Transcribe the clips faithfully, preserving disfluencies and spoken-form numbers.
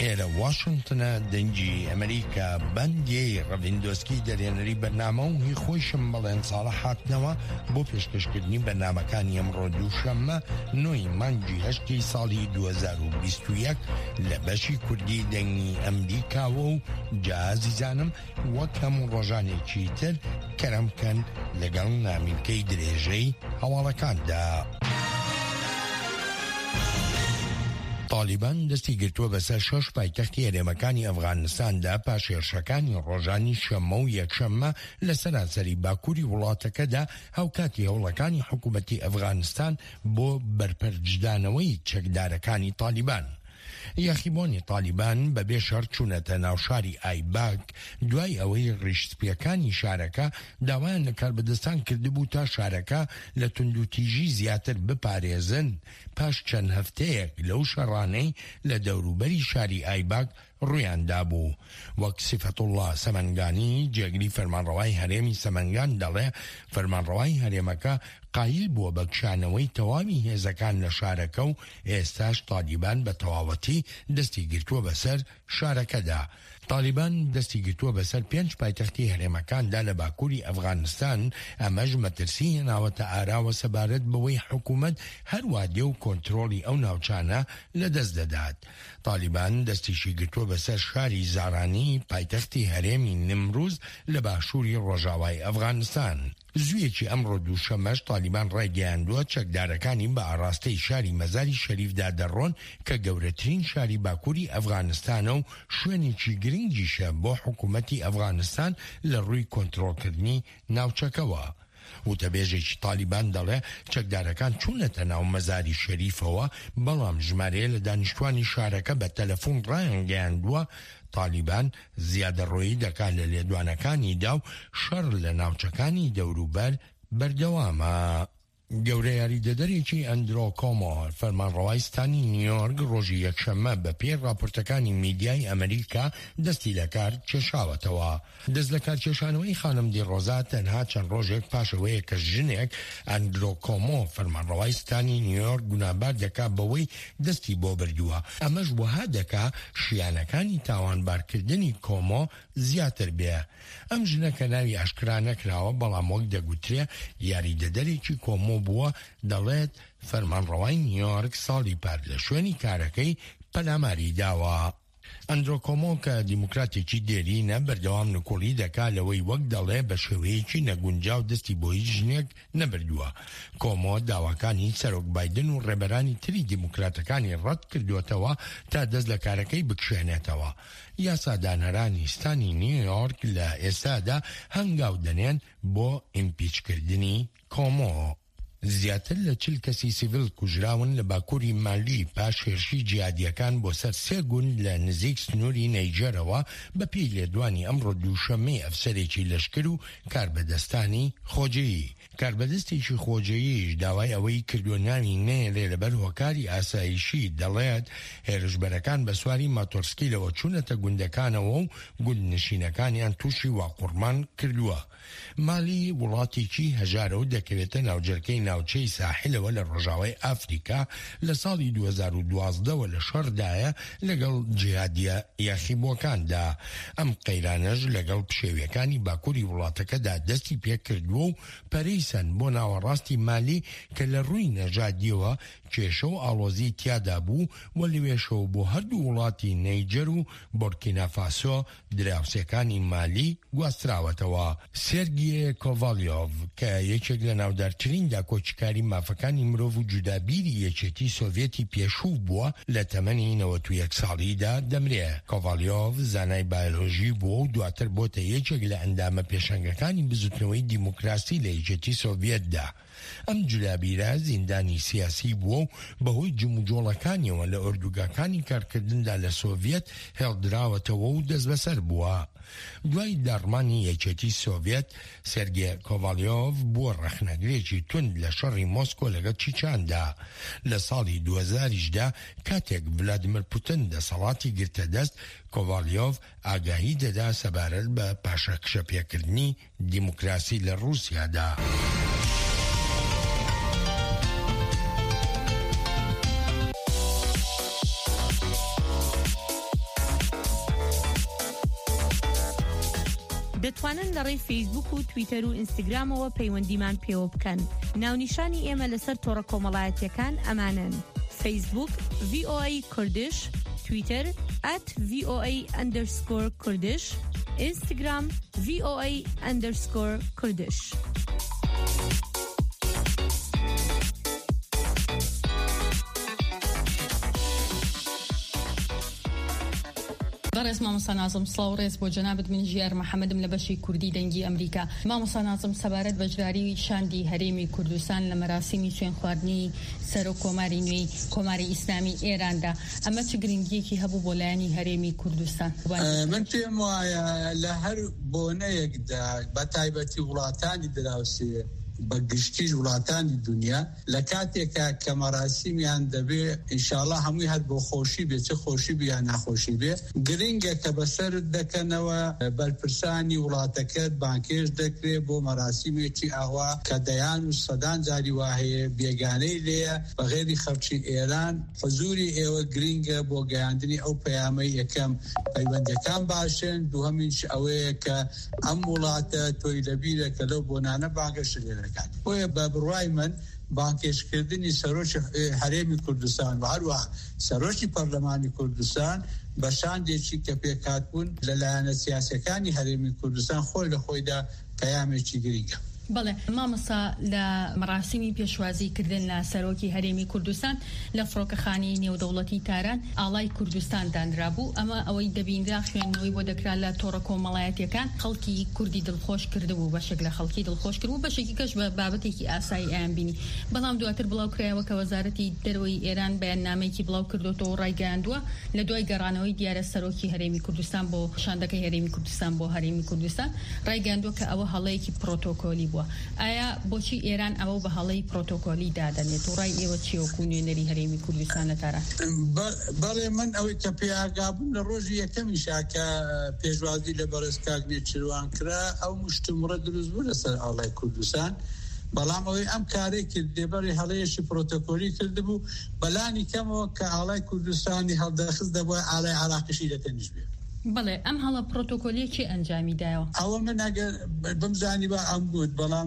إلى واشنطن دنجي أمريكا بندي رافيندوسكي دەرێنەری بەرنامە و هی خۆشم بەڵێن ساڵە هاتنەوە بۆ پێشکەشکردنی بەرنامەکانی ئەمڕۆ دووشەممە نۆی مانگی هەشتی ساڵی دوو هەزار و بیست و یەک لە بەشی کوردی دەنگی ئەمریکاوە و جازیزانم وەک هەموو ڕۆژانێکی تر کەرەم بکەن لەگەڵ نامینکەی درێژەی هەواڵەکاندا. طالبان دەستی گرتووە بەسەر شەش پایتەختی هەرێمەکانی ئەفغانستاندا پاش هێرشەکانی ڕۆژانی شەمە و یەکشەممە لە سەرانسەری باکووری وڵاتەکەدا هەوکاتی هەوڵەکانی حکوومەتی ئەفغانستان بۆ بەرپەرجدانەوەی چەکدارەکانی طالبان. یاخیبۆنی طالبان بەبێ شەڕ چوونەتە ناو شاری ئایباک دوای ئەوەی ڕیشتپیەکانی شارەکە داوایان لە کاربەدەستان کردبوو تا شارەکە لە توندوتیژی زیاتر بپارێزن پاش چەند هەفتەیەک لەو شەڕانەی لە دەوروبەری شاری ئایباک ڕوویاندا بوو. وەک سیفەتوڵڵا سەمەنگانی جێگری فەرمانڕەوای هەرێمی سەمەنگان دەڵێ فەرمانڕەوای هەرێمەکە قایل بووە بە کشانەوەی تەواوی هێزەکان لە شارەکە و ئێستاش طالبان بە تەواوەتی دەستی گرتووە بەسەر شارەکەدا. طالبان دەستی گرتووە بەسەر پێنج پایتەختی هەرێمەکاندا لە باکووری ئەفغانستان، ئەمەش مەترسی هێناوەتە ئاراوە سەبارەت بەوەی حکوومەت هەروە دێ و کۆنترۆلی ئەو ناوچانە لە دەست دەدات. طالبان دەستیشی گرتووە بەسەر شاری زارانی پایتەختی هەرێمی نمروز لە باشووری ڕۆژاوای ئەفغانستان. زوویەکی ئەمڕۆ دووشەمەش طالبان ڕایگەیاندووە چەکدارەکانی بە ئاراستەی شاری مەزاری شەریفدا دەڕۆن کە گەورەترین شاری باکووری ئەفغانستانە و شوێنێکی گرنگیشە بۆ حکوومەتی ئەفغانستان لە ڕووی کۆنترۆلکردنی ناوچەکەوە. وتەبێژێکی طالبان دەڵێ چەکدارەکان چوونەتە ناو مەزاری شەریفەوە، بەڵام ژمارەیە لە دانیشتوانی شارەکە بە تەلەفۆن ڕایانگەیاندووە طالبان زیادەڕۆیی دەکات لە لێدوانەکانیدا و شەڕ لە ناوچەکانی دەوروبەر بەردەوامە. گەورە یاریدەدەرێکی ئەندرۆ کۆمۆ فەرمانڕەوای ستانی نیویۆرک ڕۆژی یەکشەممە بە پێی راپۆرتەکانی میدیای ئەمریکا دەستی لە کار کێشاوەتەوە. دەست لە کار کێشانەوەی خانم دیڕۆزا تەنها چەند ڕۆژێک پاشەوەیە کە ژنێک ئەندرۆ کۆمۆ فەرمانڕەوای ستانی نیویۆرک گونابار دەکات بەوەی دەستی بۆ بردووە. ئەمەش وەها دەکا شیانەکانی تاوانبارکردنی کۆمۆ زیاتر بێ. ئەم ژنەکە ناوی ئاشکرا نەکراوە، بەڵام وەک دەگوترێ یاریدەدەرێکی کۆمۆ بووە. دەڵێت فەرمانڕەوای نیویۆرک ساڵی پار لە شوێنی کارەکەی پەلاماری داوە. ئەندرۆ کۆمۆ کە دیموکراتێکی دێرینە بەردەوام نکۆڵی دەکا لەوەی وەک دەڵێ بە شێوەیەکی نەگونجاو دەستی بۆ هیچ ژنێک نەبردووە. کۆمۆ داواکانی سەرۆک بایدن و ڕێبەرانی تری دیموکراتەکانی ڕەت کردوێتەوە تا دەست لە کارەکەی بکشێنێتەوە. یاسادانەرانی ستانی نیویۆرک لە ئێستادا هەنگاو دەنێن بۆ ئیمپیچکردنی کۆمۆ. زیاتر لە چل کەسی سیڤیل کوژراون لە باکووری مالی پاش هێرشی جیهادیەکان بۆ سەر سێ گوند لە نزیک سنووری نەیجەرەوە بە پێی لێدوانی ئەمڕۆ دووشەممەی ئەفسەرێکی لەشکر و کاربەدەستانی خۆجەیی. کاربەدەستێکی خۆجەییش داوای ئەوەی کردوێنانی نێرێ لەبەر هۆکاری ئاسایشی دەڵێت هێرشبەرەکان بە سواری ماتۆرسکیلەوە چوونەتە گوندەکانەوە و گوند نشینەکانیان تووشی واقورمان کردووە. مالی وڵاتێکی هەژارە و دەکەوێتە ناوجەرگەی ناوچەی ساحلەوە لە ڕۆژاوای ئافریکا لە ساڵی دوو هەزار و دوازدەوە لە شەڕدایە لەگەڵ جیهادیە یاخیبووەکاندا. ئەم قەیرانەش لەگەڵ پشێویەکانی باکووری وڵاتەکەدا دەستی پێکردووە و پەرەیسەن بۆ ناوەڕاستی مالی کە لە ڕووی نەژادیەوە کێشە و ئاڵۆزی تیادا بوو و لەوێشەوە بۆ هەردوو وڵاتی نەیجەر و بورکینافاسۆ دراوسەکانی مالی گواستراوەتەوە. سێرگیە کۆڤالیۆڤ کە یەکێک لە ناودارترین داکۆچکاری مافەکانی مرۆڤ و جودابیری یەکێتی سۆڤێتی پێشوو بووە لە تەمەنی نەوەت و یەک ساڵیدا دەمرێ. کۆڤالیۆڤ زانای بایۆلۆژی بووە و دواتر بۆتە یەکێک لە ئەندامە پێشەنگەکانی بزوتنەوەی دیموکراسی لە یەکێتی سۆڤێتدا. ئەم جولابیرە زیندانی سیاسی بووە و بەهۆی جموجۆڵەکانیەوە لە ئۆردوگاکانی کارکردندا لە سۆڤێت هێڵدراوەتەوە و دەست بەسەر بووە. دوای داڕمانی یەکێتی سۆڤێت سێرگێ کۆڤالیۆڤ بووە ڕەخنەگرێکی تند لە شەڕی مۆسکۆ لەگەڵ چیچاندا. لە ساڵی دوو هەزاریشدا کاتێک ڤلادیمیر پوتین دەسەڵاتی گرتە دەست، کۆڤالیۆڤ ئاگاهی دەدا سەبارەت بە پاشەکشەپێکردنی دیموکراسی لە ڕووسیادا. دەتوانن لە ڕێی فەیسبوک و تویتەر و ئینستاگرامەوە پەیوەندیمان پێوە بکەن. ناونیشانی ئێمە لەسەر تۆڕە کۆمەڵایەتیەکان ئەمانن: فەیسبوک ڤی ئۆ ئەی کوردش، تویتر ئەت ڤی ئۆ ئەی ئەندەرسکۆر کوردش، ئینستاگرام ڤی ئۆ ئەی ئەندەرسکۆر کوردش. بەڕێز مامۆستا نازم سڵاو ڕێز بۆ جەنابەت. من ژیار محەممەدم لە بەشی کوردی دەنگی ئەمریکا. مامۆستا نازم سەبارەت بەجداری شاندی هەرێمی کوردستان لە مەراسیمی سوێن خواردنی سەر و کۆماری نوێی کۆماری ئیسلامی ئێراندا، ئەمە چ گرنگیەکی هەبوو بۆ لایەنی هەرێمی کوردستان؟ من پێم وایە لە هەر بۆنەیەکدا بە تایبەتی وڵاتانی دراوسێ بە گشتیش وڵاتانی دنیا لە کاتێکا کە مەراسیمیان دەبێ ئینشاءڵڵا هەمووی هەر بۆ خۆشی بێ، چه خۆشی بێ یا ناخۆشی بێ، گرنگە کە بەسەرت دەکەنەوە بەرپرسانی وڵاتەکەت بانکێش دەکرێت بۆ مەراسیمێکی ئاوا کە دەیان و سەدان جاری وهەیە بێگانەی لێیە بەغێری خەڵکی ئێران. حزوری ئێوە گرنگە بۆ گەیاندنی ئەو پەیامەی یەکەم پەیوەندەکان باشن، دووهەمیش ئەوەیە کە ئەم وڵاتە تۆی لەبیرە کە لەو بۆنانە بانگەش لێرە بۆیە بە بڕوای من بانکێشکردنی سەرۆکی هەرێمی کوردستان و هەروەها سەرۆکی پەرلەمانی کوردستان بە شاندێکی کە پێکهاتبوون لەلایەنە سیاسەکانی هەرێمی کوردستان خۆی لە خۆیدا پەیامێکی گرنگە. بەڵێ مامۆستا، لە مەراسیمی پێشوازیکردن لە سەرۆکی هەرێمی کوردستان لە فڕۆکەخانەی نێودەوڵەتی تاران ئاڵای کوردستان دانرابوو. ئەمە ئەوەی دەبینرا خوێندنەوەی بۆ دەکرا لە تۆڕە کۆمەڵایەتیەکان خەڵکی کوردی دڵخۆش کردبوو، بەشێک لە خەڵکی دڵخۆش کردبوو، بەشێکی کەش بە بابەتێکی ئاسایی ئایان بینی. بەڵام دواتر بڵاو کرایەوە کە وەزارەتی دەرەوەی ئێران بەیاننامەیەکی بڵاو کردوەوە ڕایگەیاندووە لە دوای گەڕانەوەی دیارە سەرۆکی هەرێمی کوردستان بۆ شاندەکەی هەرێمی کوردستان بۆ هەرێمی کوردستان ڕایگەیاندووە کە ئەوە هەڵەیەکی پرۆتۆکۆلی بووە. ئایا بۆچی ئێران ئەوە بە هەڵەی پرۆتۆکۆلی دادەنێت و ڕای ئێوە چیە وەکو نوێنەری هەرێمی کوردستان لە تاران؟ بەڵێ من ئەوەی کە پێئاگابووم لە ڕۆژی یەکەمیشا کە پێشوازی لە بەڕێز کاک نێچیروان کرا ئەو مشتومڕە دروست بوو لەسەر ئاڵای کوردستان، بەڵام ئەوەی ئەم کارێک کرد دێبەری هەڵەیەشی پرۆتۆکۆلی کردبوو بەلانی کەمەوە کە ئاڵای کوردستانی هەڵدەخست دەبووە ئاڵای عراقیشی دەتەنیش بێ. بەڵێ ئەم هەڵە پرۆتۆکۆلیەکی ئەنجامی دایەوە؟ ئەوە من ئەگەر بمزانی بە ئەم گوت، بەڵام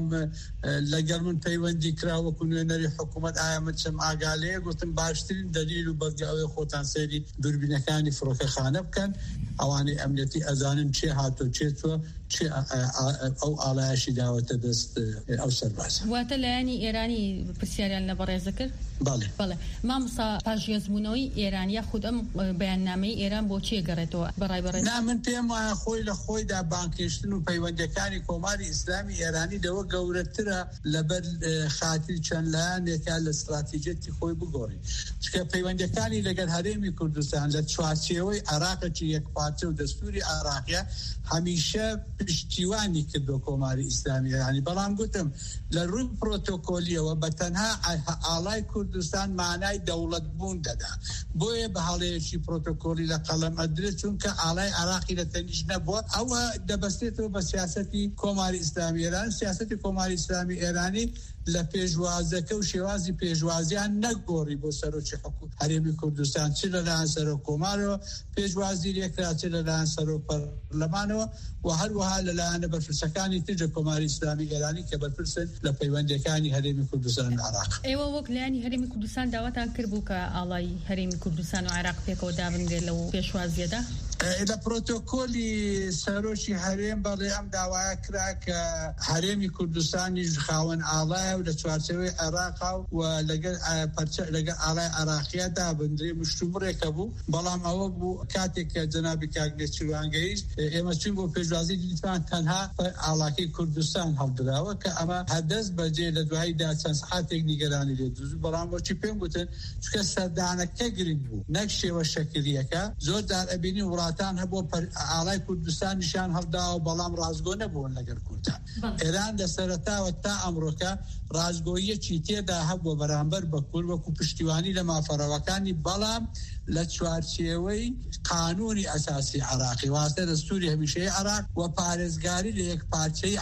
لەگەر من پەیوەندی کراوەکو نوێنەری حکوومەت ئایا من چەم ئاگالەیە گوتم باشترین دەلیل و بەڵگە ئەوەی خۆتان سەیری دووربینەکانی فڕۆکەخانە بکەن، ئەوانەی ئەمنیەتی ئەزانن چێ هاتۆ چێتوە چێ ئەو ئاڵایەشی داوەتە دەست ئەو سەرباز. واتە لایەنی ئێرانی پرسیاریان لە بەڕێزە کرد؟ بەڵێ بەڵێ. مامۆستا پاشگەزبوونەوەی ئێرانیا خود ئەم بەیاننامەی ئێران بۆ چیە گەڕێتەوە بەڕای بەڕێز؟ نا من پێم وایە خۆی لە خۆیدا بانکێشتن و پەیوەندەکانی کۆماری ئیسلامی ئێرانی دەوە گەورەترە لەبەر خاتری چەند لایەنێکە لە استراتیجەتی خۆی بگۆڕی، چکە پەیوەندەکانی لەگەر هەرێمی کوردستان لە چوارچێوەی عێراقێکی یەکپارچە و دەستوری عێراقیە هەمیشە پشتیوانی کردو کۆماری ئیسلامی ئێرانی. بەڵام گوتم لە ڕووی پرۆتۆکۆلیەوە بە تەنها ئاڵای کوردستان مانای دەوڵەت بوون دەدا، بۆیە بە هەڵەیەکی پرۆتۆکۆلی لە قەڵەم ئەدرێت چونکە ئاڵای عراقی لە تەنیش نەبووە. ئەوە دەبەستێتەوە بە سیاسەتی کۆماری ئیسلامی ئێران. سیاسەتی کۆماری ئیسلامی ئێرانی لە پێشوازەکە و شێوازی پێشوازیان نەگۆڕی بۆ سەرۆکی حکومەت هەرێمی کوردستان، چ لەلایەن سەرۆک کۆمارەوە پێشوازی لێکرا، چ لەلایەن سەرۆک پەرلەمانەوە و هەروەها لەلایەنە بەرپرسەکانی ترجە کۆماری ئیسلامی ئێرانی کە بەرپرسن لە پەیوەندەکانی هەرێمی کوردستان و عێراق. ئێوە وەک لایەنی هەرێمی کوردستان داواتان کردبوو کە ئاڵای هەرێمی کوردستان و عێراق پێکەوە دابنرێت لەو پێشوازیەدا؟ لە پرۆتۆکۆلی سەرۆکی هەرێم بەڵێ ئەم داوایە کرا کە هەرێمی کوردستانی خاوەن ئاڵایە و لە چوارچەوەی عێراقا و لەگەر لەگەر ئاڵای عێراقیە دابنرێ مشتومڕێکە بوو. بەڵام ئەوە بوو کاتێک کە جەنابی کاک نێچیروان گەیشت ئێمە چوین بۆ پێشوازی دیتوان تەنها ئاڵاکەی کوردستان هەڵدراوە کە ئەمە هەردەست بەجێ لە دواییدا چەند سەعاتێک نیگەرانی لێ دووز. بەڵام بۆچی پێم گوتن چکە سەردانەکە گرنگ بوو نەک شێوە شەکلیەکە. زۆر دار ئەبینی وڵاتان هەبوو ئاڵای کوردستان نیشان هەڵداوە بەڵام ڕازگۆ نەبوون لەگەر کوردان. ئێران لە سەرەتاوە تا ئەمڕۆکە ڕازگۆیەکی تێدا هەبووە بەرامبەر بە کورد وەکو پشتیوانی لە مافەرەوەکانی، بەڵام لە چوارچێوەی قانونی ئەساسی عێراقی واسطە دەستوری هەمیشەی عێراق و پارێزگاری لە یەک پارچەی عێراق.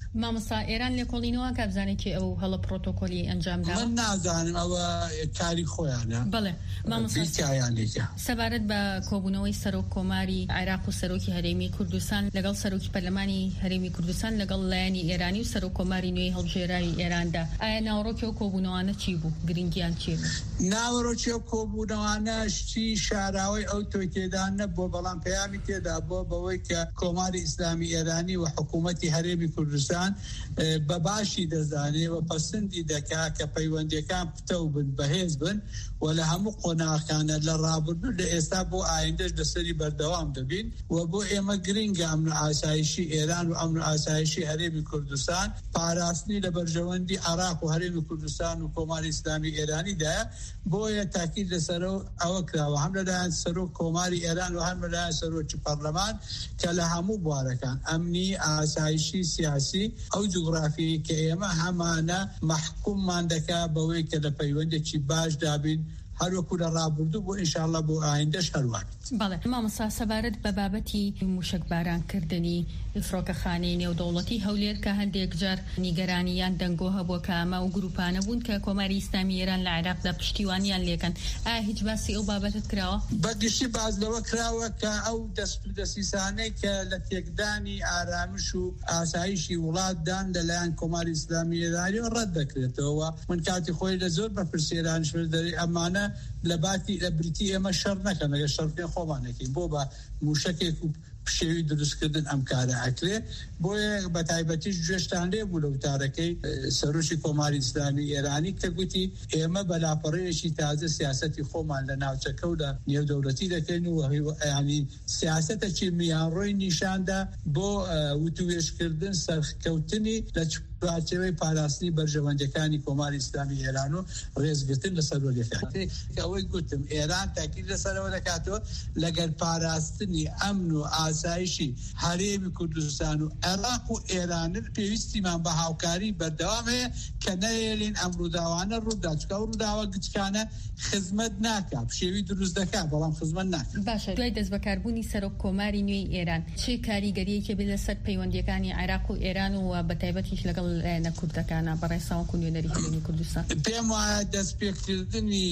مامۆستا ئێران لێکۆڵینەوە کابزانێکی ئەو هەڵە پرۆتۆکۆلی ئەنجام دا من نازانم ئەوە کاری خۆیانە بەڵێ مامۆستایانێکە سەبارەت بە کۆبوونەوەی سەرۆک کۆماری عێراق و سەرۆکی هەرێمی کوردستان لەگەڵ سەرۆکی پەرلەمانی هەرێمی کوردستان لەگەڵ لایەنی ئێرانی و سەرۆک کۆماری نوێی هەڵبژێرایی ئێراندا ئایا ناوەڕۆکی ئەو کۆبوونەوانە چی بوو گرنگیان چی بوو؟ ناوەڕۆکی ئەو کۆبوونەوانە شتی شاراوەی ئەو تۆکێدان نەبووە بەڵام پەیامی تێدا بووە بەوەی کە کۆماری ئیسلامی ئێرانی و حکوومەتی هەرێمی کوردستان بە باشی دەزانێ و پەسەندی دەکا کە پەیوەندیەکان پتە بن بەهێز بن و لە هەموو قۆناغەکانە لە ڕابردوو لە ئێستا بۆ ئایندەش لەسەری بەردەوام دەبین و بۆ ئێمە گرنگە ئەمن و ئاسایشی ئێران و ئەمن و ئاسایشی هەرێمی کوردستان پاراستنی لە بەرژەوەندی عێراق و هەرێمی کوردستان و کۆماری ئیسلامی ئێرانیدایە بۆیە تاکید لەسەر ئەوە کراوە هەم لەلایەن سەرۆک کۆماری ئێران و هەم لەلایەن سەرۆکی پەرلەمان کە لە هەموو بوارەکان ئەمنی ئاسایشی سیاسی ئەو جوغرافیی کە ئێمە هەمانە محکوممان دەکا بەوەی کە لە پەیوەندێکی باش دابین هەروەکو لە ڕابردوو بۆ ئینشاءالله بۆ ئایندەش هەروان. بەڵێ مامۆستا سەبارەت بە بابەتی موشکبارانکردنی فڕۆکەخانەی نێودەوڵەتی هەولێر کە هەندێک جار نیگەرانیان دەنگۆ هەبووە کە ئەمە و گروپانە بوون کە کۆماری ئیسلامی ئێران لە عێراقدا پشتیوانیان لێکەن ئایا هیچ باسی ئەو بابەتت کراوە؟ بەگشتی باز لەوە کراوە کە ئەو دەستپدەسیسانەی کە لە تێکدانی ئارامش و ئاسایشی وڵاتدان لەلایەن کۆماری ئیسلامی ئێرانی ڕەت دەکرێتەوە من کاتی خۆی لە زۆر بەپرسیێرانش دەری ئەمانە لە باتی لە بریتی ئێمە شەڕ نەکەن ئەگەر شەڕ خۆمانەکەین بۆ بە موشکێک و پشێوی دروستکردن ئەم کارە ئەکرێ بۆیە بە تایبەتیش گوێشتان لێ بوو لە وتارەکەی سەرۆکی کۆماری ئیسلامی ئێرانی کە گوتی ئێمە بەلاپەڕەیەکی تازە سیاسەتی خۆمان لە ناوچەکە و لە نێودەوڵەتی دەکەین و ینی سیاسەتێکی میانڕۆی نیشاندا بۆ وتوێشکردن سەرکەوتنی لە پارچەوەی پاراستنی بەرژەوەندەکانی کۆماری ئیسلامی ئێران و ڕێزگرتن لە سەرۆریەکان ئەوەی گوتم ئێران تاکید لەسەرەوە دەکاتەوە لەگەر پاراستنی ئەمن و ئاسایشی هەرێمی کوردستان و عێراق و ئێران پێویستیمان بە هاوکاری بەردەوام هەیە کە نەهێڵین ئەم ڕووداوانە ڕوودا چکە ئەو ڕووداوە گچکانە خزمەت ناکات پشێوی دروست دەکات بەڵام خزمەت ناکات. باشە دوای دەست بەکاربوونی سەرۆک کۆماری نوێی ئێران چه کاریگەریەکی بێت لەسەر پەیوەندیەکانی عێراق و ئێران و بەتایبەتیش لەگەڵ لایەنە کوردەکانە بەڕێساوەکو نوێنەری هەرێمی کوردستان پێم وایە دەستپێکردنی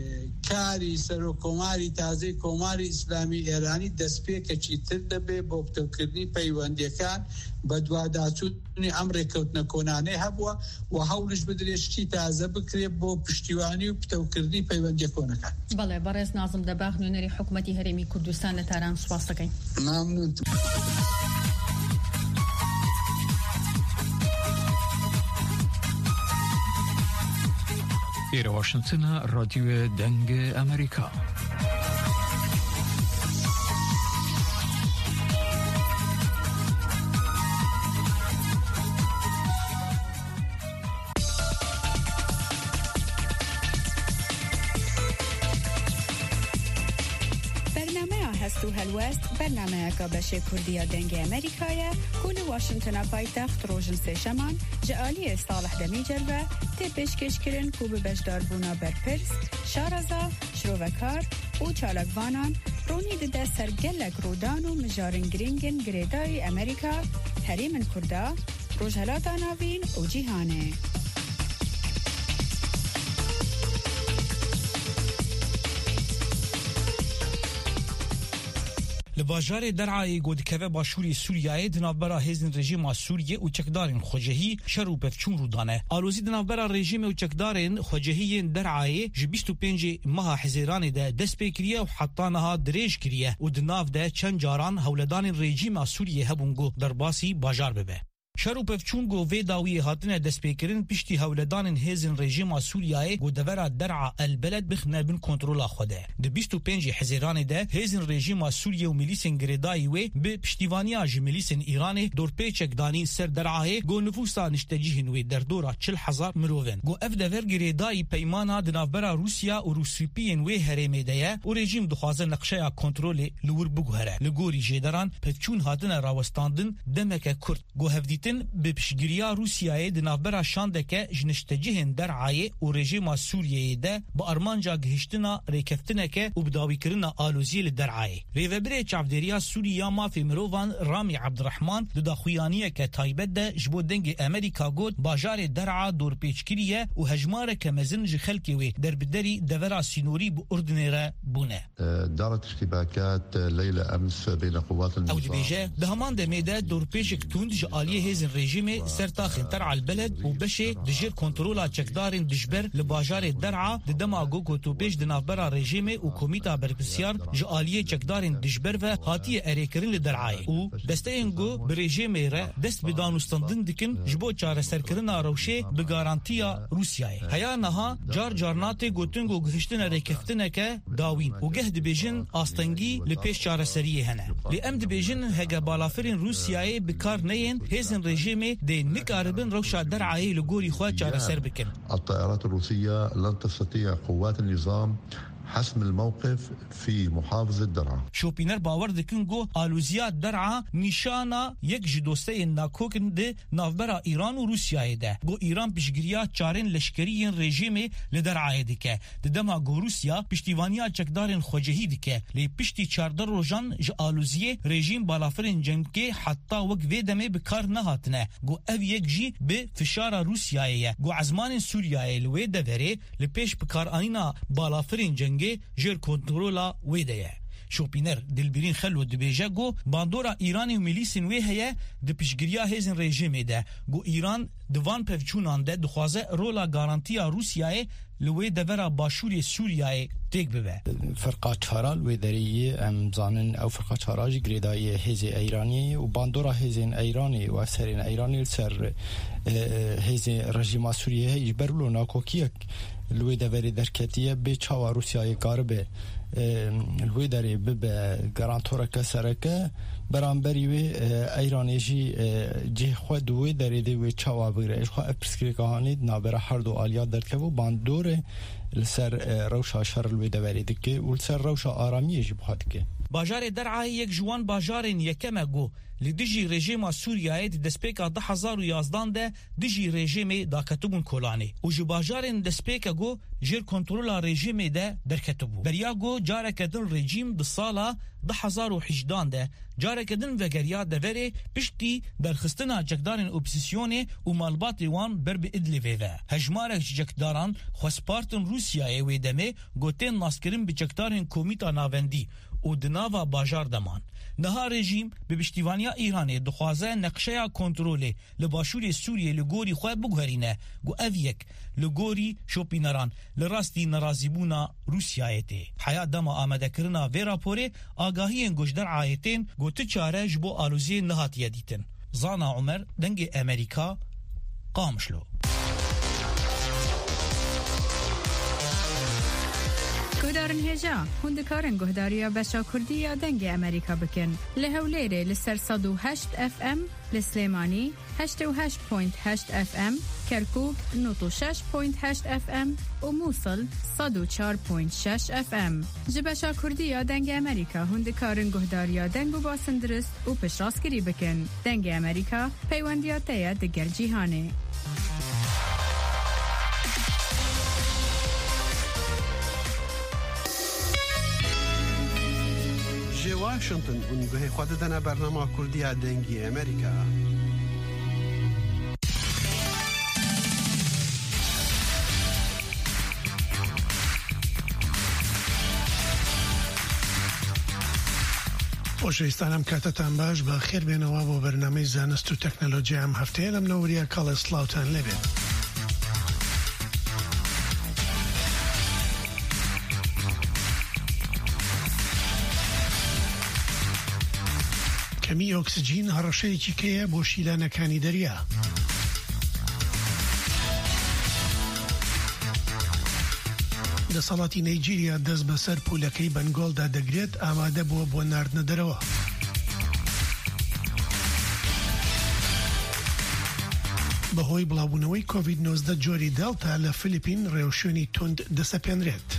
کاری سەرۆک کۆماری تازەی کۆماری ئیسلامی ئێرانی دەستپێکێکی تر دەبێت بۆ پتەوکردنی پەیوەندیەکان بە دوواداچوونی ئەم ڕێکەوتنە کۆنانەی هەبووە و هەوڵش بدرێشتی تازە بکرێت بۆ پشتیوانی و پتەوکردنی پەیوەندیە کۆنەکان. بەڵێ بەڕێز نازم دەباغ نوێنەری حکوومەتی هەرێمی کوردستان لە تاران سوپاس دەکەین. مامنون. ئێرە واشنگتنە ڕادیۆ دەنگ ئەمریکا. هەست و هەلوەست بەرنامەیەکە بەشێ کوردیە دەنگی ئەمریکایە و لە واشنگتنە پایتەخت ڕۆژن سێشەمان جە ئالیە ساڵح دەمیجەربە تێ پێشکەشکردن و بە بەشداربوونا بەرپرس شارەزا شرۆڤەکار و چالاکوانان ڕوونی دەدە سەر گەلێک ڕوودان و مژارن گرنگن گرێدای ئەمریکا هەرێمن کووردا ڕۆژهەڵاتە ناوین و جیهانێ. li bajarê Derayê godikeve başûrê Sûriyayê di navbera hêzên rejîma Sûriyê û çekdarên xwecehî şer û pevçûn rûdane. Alozî di navbera rejîmê û çekdarên xwecehiyên Derayê ji bîst û pêncê meha Hezêranê de dest pê kiriye û heta niha dirêj kiriye û di nav de çend caran hewledanên rejîma Sûriyê hebûn got derbasî bajar bibe. شر و پفچون گو وی داوی هاتنه دسپیکرین پشتی هولدان هیزن رژیم سوریای گو دورا درع البلد بخنه بن کنترول خوده. د بیست و پنج حزیران ده هیزن رژیم سوریه و ملیسن گریدای و به پشتیوانی اج ملیسن ایران دور پیچک دانی سر درعه گو نفوسا نشتجیهن و در دورا چل هزار مروون. گو اف دور گریدای پیمانا د نافبرا روسیا و روسیپین و هرمه ده و رژیم دخوازه نقشه کنترل لور بگوهره. لگوری جدران پفچون هاتنه راوستاندن دمک کرد گو هفدیت گوتن به پشگیریا روسیای د نافبرا شاندکه جنشتجهن درعای او رژیم سوریه ده با ارمانجا گهشتنا ریکفتنکه او بداوی کرنا آلوزی لدرعای ریوبری چافدریا سوریا مافی مروان رامی عبدالرحمن د داخویانیه که تایبت ده جبو دنگ امریکا گوت باجار درعا دور پیچکریه او هجماره که مزن جخلکی وی در بدری دورا سینوری بو اردنیره بونه. دارت اشتباكات ليلة أمس بين قوات النظام او دبيجه دهمان دميده دور بيشك توند جاليه هيزن ريجيمي سرتاخن ترعى البلد وبشي دجير كنترولا تشكدارين دجبر لباجار درعا ددما غوكو تو بيش دنافبرا ريجيمي وكوميتا بربسيار جاليه تشكدارين دجبر و هاتيه اريكرين لدرعاي و دستينغو بريجيمي را دست بدانوستاندن دكن جبو چاره سركرنا روشي بغارانتيا روسياي هيا نها جار جارناتي گوتنگو گهشتن ريكفتنكه داوين وجهد بيجن آستنگی لپیش چاره سریه هنه لی ام دبیجن هگه بالافرین روسیای بکار نین هیزن رژیمی دی نکاربن روشا درعایی لگوری خواه چاره سر بکن. الطائرات الروسية لن تستطيع قوات النظام حسم الموقف في محافظة درعا. شوپینر باور دکن گو آلوزیات درعا نشانا یک جدوسته ناکوکن ده نافبرا ایران و روسیای ده گو ایران پیشگیریا چارین لشکریین رژیمی لدرعای دکه ده دما گو روسیا پشتیوانیا چکدارین خوجهی دکه لی پشتی چاردر روژان ج آلوزیه رژیم بالافرین جنگی حتی وک ویدمه بکار نهاتنه گو او یک جی به فشار روسیای گو عزمان سوریای لوی دوره لپیش بکار آنینا بالافرین جنگ جر کنترولا ویدیه شوپینر دلبرین خلو دبیجه گو باندورا ایرانی و میلیسین وی هیه د پیشگیریا هیزن رژیمه ده گو ایران دوان پفچونان ده دخوازه رولا گارانتیا روسیای لوی دورا باشوری سوریای تیک ببه فرقا چارال وی دریه ام زانن او فرقا چاراج گریدای هیز ایرانی و باندورا هیزن ایرانی و سرین ایرانی سر هیز رژیم سوریه هیج برلو ناکوکیک لوی دوری درکتیه به چاوا روسیای گاربه لوی دری به گارانتورا کسرکه برانبری و ایرانی جی جه خود دوی دری دوی چاوا بگیره اش خو اپسکری کهانی نابره هر دو آلیات درکه و باندور لسر روشا شر لوی دوری دکه و لسر روشا آرامی جی بخواد که باجار درعای یک جوان باجارین یکمه گو لدیجی رژیم سوریای دسپیکا ده هزار و یازدان ده دیجی رژیم دا کتبون کولانی و جو باجارین دسپیکا گو جیر کنترولا رژیم ده در کتبو بریا گو جاره کدن رژیم ده سالا ده هزار و هجدان ده جاره کدن وگریا ده وره پشتی در خستنا جکدارین اپسیسیونه و مالبات وان بر به ادلی ویوه هجمارک جکداران خواسپارتن روسیای ویدمه گوتین ناسکرین به جکدارین کومیتا ناوندی و دناوا باجار دمان نها رژیم به پشتیوانیا ایرانی دخوازه نقشه کنترل لباشوری سوریه لگوری خواه بگوهرینه گو او یک لگوری شوپینران لراستی نرازیبونا روسیایتی حیات دما آمده کرنا وی راپوره آگاهی گوشدر آیتین گو تچاره جبو آلوزی نهاتیه دیتن زانا عمر دنگ امریکا قامشلو گهدارن هجا هندکارن گهداریا بشا کردی یا دنگ امریکا بکن لهولیره لسر صد و هشت اف ام لسلیمانی هشت و هشت پوینت هشت اف ام کرکوک نوت و شش پوینت هشت اف ام و موصل صد و چار پوینت شش اف ام جبشا کردی یا دنگ امریکا هندکارن گهداریا دنگ و باسندرست و پشراسکری بکن دنگ امریکا پیوندیاته دگر جیهانه واشنطن ونگوه خود دنا برنامه کردی دنگی امریکا خۆشەویستانم کاتتان باش بە خێر بێنەوە بۆ بەرنامەی زانست و تەکنەلۆجیا ئەم هەفتەیە لەم نەوەریە کاڵە سڵاوتان لەبێت. کەمی ئۆکسجین هەڕەشەیەکی کەیە بۆ شیلانەکانی دەریا. دەسەڵاتی نایجیریا دەست بەسەر پولەکەی بەنگۆڵدا دەگرێت ئامادە بووە بۆ ناردنە دەرەوە. بەهۆی بڵاوبوونەوەی کۆڤید نۆزدە جۆری دێڵتا لە فیلیپین ڕێوشوێنی توند دەسەپێنرێت.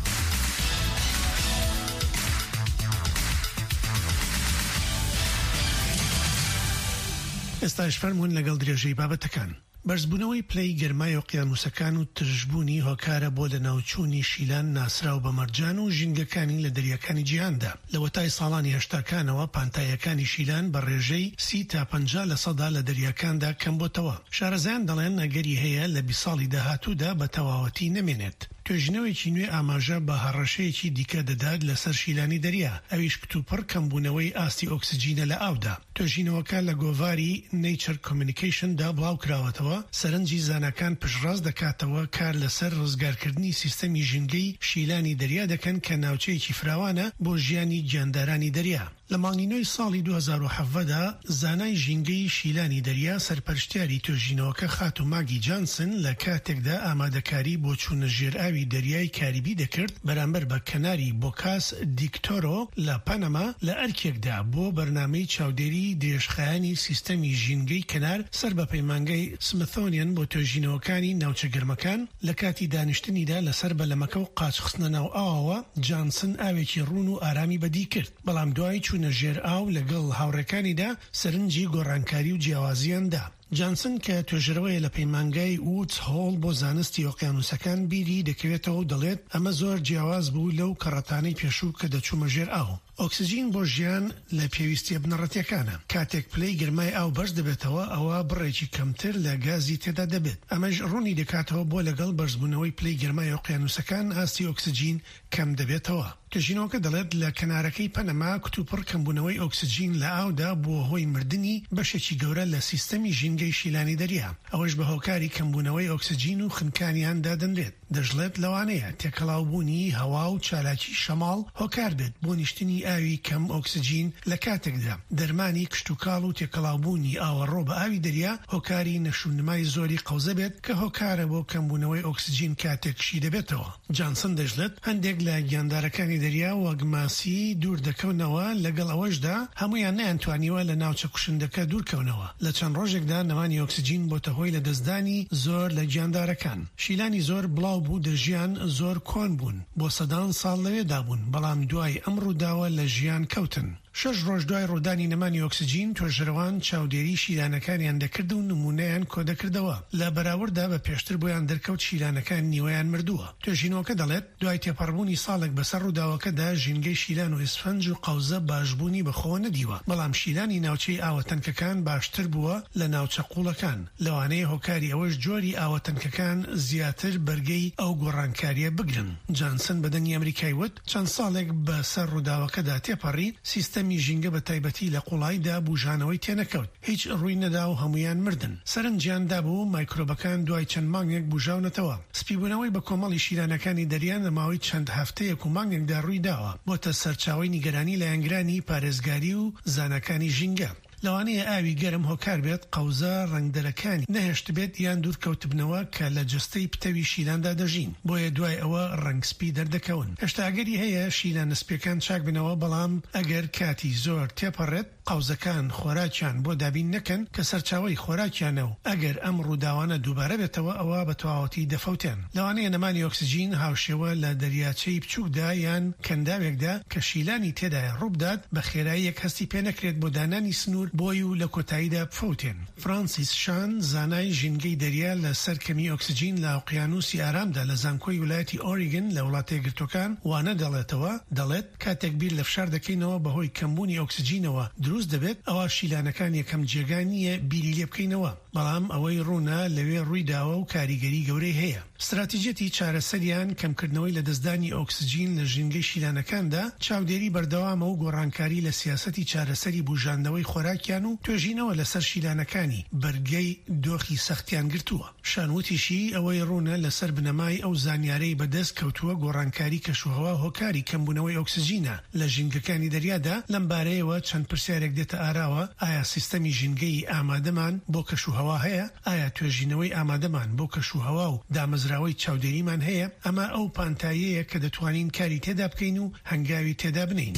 ئێستاش فەرمونون لەگەڵ درێژەی بابەتەکان. بەرزبوونەوەی پلەی گەرمای ئۆقیانوسەکان و ترژبوونی هۆکارە بۆ لە ناوچوونی شیلان ناسراو بە مەرجان و ژینگەکانی لە دەریاکانی جیهاندا. لە وەتای ساڵانی هەشتاکانەوە پانتایەکانی شیلان بە ڕێژەی سی تا پەنجا لە سەدا لە دەریاکاندا کەم بۆتەوە. شارەزایان دەڵێن ئەگەری هەیە لە بیست ساڵی داهاتوودا بە تەواوەتی نەمێنێت. توێژینەوەیکی نوێ ئاماژە بە هەڕەشەیەکی دیکە دەدات لەسەر شیلانی دەریا، ئەویش کتوپڕ کەمبوونەوەی ئاستی ئۆکسجینە لە ئاودا. توێژینەوەکە لە گۆڤاری نیچر کۆمیونیکیشندا بڵاو کراوەتەوە، سەرنجی زانەکان پشتڕاست دەکاتەوە کار لەسەر ڕزگارکردنی سیستەمی ژینگەی شیلانی دەریا دەکەن کە ناوچەیەکی فراوانە بۆ ژیانی گیاندارانی دەریا. لە مانگینەوەی ساڵی دوو هەزار و حەڤەدا زانای ژینگەی شیلانی دەریا سەرپەرشتیاری توێژینەوەکە خات و ماگی جانسن لە کاتێکدا ئامادەکاری بۆ چوونە ژێر ئاوی دەریای کاریبی دەکرد بەرامبەر بە کەناری بۆکاس دیکتۆرۆ لە پەنەما لە ئەرکێکدا بۆ بەرنامەی چاودێری درێژخایانی سیستەمی ژینگەی کەنار سەر بە پەیمانگەی سمثۆنیان بۆ توێژینەوەکانی ناوچە گەرمەکان. لە کاتی دانیشتنیدا لەسەر بەلەمەکە و قاچخستنە ناو ئاوەوە جانسن ئاوێکی ڕوون و ئارامی بەدی کرد، بەڵام دوای چوونە ژێر ئاو لەگەڵ هاوڕێکانیدا سەرنجی گۆڕانکاری و جیاوازیاندا. جانسن کە توێژەرەوەیە لە پەیمانگای وودز هۆڵ بۆ زانستی ئۆقیانوسەکان بیری دەکەوێتەوە و دەڵێت ئەمە زۆر جیاواز بوو لەو کەڕەتانەی پێشوو کە دەچوومە ژێر ئاو. ئۆکسجین بۆ ژیان لە پێویستیە بنەڕەتیەکانە. کاتێک پلەی گرمای ئاو بەرز دەبێتەوە ئەوە بڕێکی کەمتر لە گازی تێدا دەبێت. ئەمەش ڕوونی دەکاتەوە بۆ لەگەڵ بەرزبوونەوەی پلەی گرمای ئۆقیانوسەکان ئاستی ئۆکسجین کەم دەبێتەوە. توێژینەوەکە دەڵێت لە کەنارەکەی پەنەما کتوپڕ کەمبوونەوەی ئۆکسجین لە ئاودا بۆ هۆی مردنی بەشێکی گەورە لە سیستەمی ژینگەی شیلانی دەریا. ئەوەش بە هۆکاری کەمبوونەوەی ئۆکسجین و خنکانیاندا دەنرێت. دەژڵێت لەوانەیە تێکەڵاوبوونی هەوا و چالاکی شەماڵ هۆکار بێت بۆ نیشتنی ئاوی کەم ئۆکسجین لە کاتێکدا دەرمانی کشتوکاڵ و تێکەڵاوبوونی ئاوەڕۆ بە ئاوی دەریا هۆکاری نەشونمای زۆری قەوزە بێت کە هۆکارە بۆ کەمبوونەوەی ئۆکسجین کاتێکشی دەبێتەوە. جانسن دەژڵێت هەندێک لە گیاندارەکانی دەریا وەگماسی دوور دەکەونەوە، لەگەڵ ئەوەشدا هەمویان نەیانتوانیوە لە ناوچە کوشندەکە دوورکەونەوە. لە چەند ڕۆژێکدا نەوانی ئۆکسجین بۆتە هۆی لە دەستدانی زۆر لە گیاندارەکان. شیلانی زۆر بڵاو بوو، دەژیان زۆر کۆن بوون، بۆ سەدان ساڵ لەوێدا بوون، بەڵام دوای ئەم ڕووداوە لە ژیان کەوتن. شش ڕۆژ دوای ڕوودانی نەمانی ئۆکسجین توێژەرەوان چاودێری شیلانەکانیان دەکرد و نمونەیان کۆ دەکردەوە. لە بەراوردا بە پێشتر بۆیان دەرکەوت شیلانەکان نیوەیان مردووە. توێژینەوەکە دەڵێت دوای تێپەڕبوونی ساڵێک بەسەر ڕووداوەکەدا ژینگەی شیلان و ئیسفەنج و قەوزە باشبوونی بەخۆ نەدیوە، بەڵام شیلانی ناوچەی ئاوەتەنکەکان باشتر بووە لە ناوچە قوڵەکان. لەوانەیە هۆکاری ئەوەش جۆری ئاوەتەنکەکان زیاتر بەرگەی ئەو گۆڕانکاریە بگرن. جانسن بەدەنگی ئەمریکای وت چەند ساڵێک بەسەر ڕووداوەکەدا تێپەڕی سیستەمی ژینگە بە تایبەتی لە قوڵایدا بوژانەوەی تێنەکەوت، هیچ ڕووی نەدا و هەمویان مردن. سەرنجیاندا بوو مایکرۆبەکان دوای چەند مانگێک بوژاونەتەوە. سپیبوونەوەی بە کۆمەڵی شیلانەکانی دەریان لە ماوەی چەند هەفتەیەک و مانگێکدا ڕووی داوە، بۆتە سەرچاوەی نیگەرانی لە یانگرانی پارێزگاری و زانەکانی ژینگە. لەوانەیە ئاوی گەرم هۆکار بێت قەوزە ڕەنگدەرەکانی نەهێشت بێت یان دوورکەوتبنەوە کە لە جستەی پتەوی شیلاندا دەژین، بۆیە دوای ئەوە ڕەنگسپی دەردەکەون. هێشتاگەری هەیە شیلان سپیەکان چاک بنەوە، بەڵام ئەگەر کاتی زۆر تێپەڕێت قەوزەکان خۆراکیان بۆ دابین نەکەن کە سەرچاوی خۆراکیانە و ئەگەر ئەم ڕووداوانە دووبارە بێتەوە ئەوە بە تەواوەتی دەفەوتێن. لەوانەیە نەمانی ئۆکسجین هاوشێوە لە دەریاچەی بچووکدا یان کەنداوێکدا کە شیلانی تێدایە ڕووبدات بە خێراییەک هەستی پێ نەکرێت بۆ دانانی سنوور بۆی و لە کۆتاییدا بفەوتێن. فرانسیس شان زانای ژینگەی دەریا لە سەرکەمی ئۆکسجین لە ئۆقیانوسی ئارامدا لە زانکۆی ویلایەتی ئۆریگن لە وڵاتە یەکگرتوەکان وانە دەڵێتەوە دەڵێت کاتێک بیر لە فشار دەکەینەوە بەهۆی کەمبوونی ئۆکسجینەوە دروست دەبێت، ئەوە شیلانەکان یەکەم جێگانیە بیری لێ بکەینەوە، بەڵام ئەوەی ڕوونا لەوێ ڕوویداوە و کاریگەری گەورەی هەیە. استراتیجەتی چارەسەریان کەمکردنەوەی لە دەستدانی ئۆکسجین لە ژینگەی شیلانەکاندا چاودێری بەردەوامە و گۆڕانکاری لە سیاسەتی چارەسەری بوژاندنەوەی خۆراکیان و توێژینەوە لەسەر شیلانەکانی بەرگەی دۆخی سەختیان گرتووە. شانوتیشی ئەوەی ڕوونە لەسەر بنەمای ئەو زانیارەی بەدەست کەوتووە گۆڕانکاری کەشوهەوا هۆکاری کەمبوونەوەی ئۆکسجینە لە ژینگەکانی دەریادا. لەم بارەیەوە چەند پرسیارێک دێتە ئاراوە: ئایا سیستەمی ژینگەی ئامادەمان بۆ کەشوهەوا هەیە؟ ئایا توێژینەوەی ئامادەمان بۆ کەشوهەوا و دامەزراوەی چاودێریمان هەیە؟ ئەمە ئەو پانتاییەیە کە دەتوانین کاری تێدا بکەین و هەنگاوی تێدا بنین.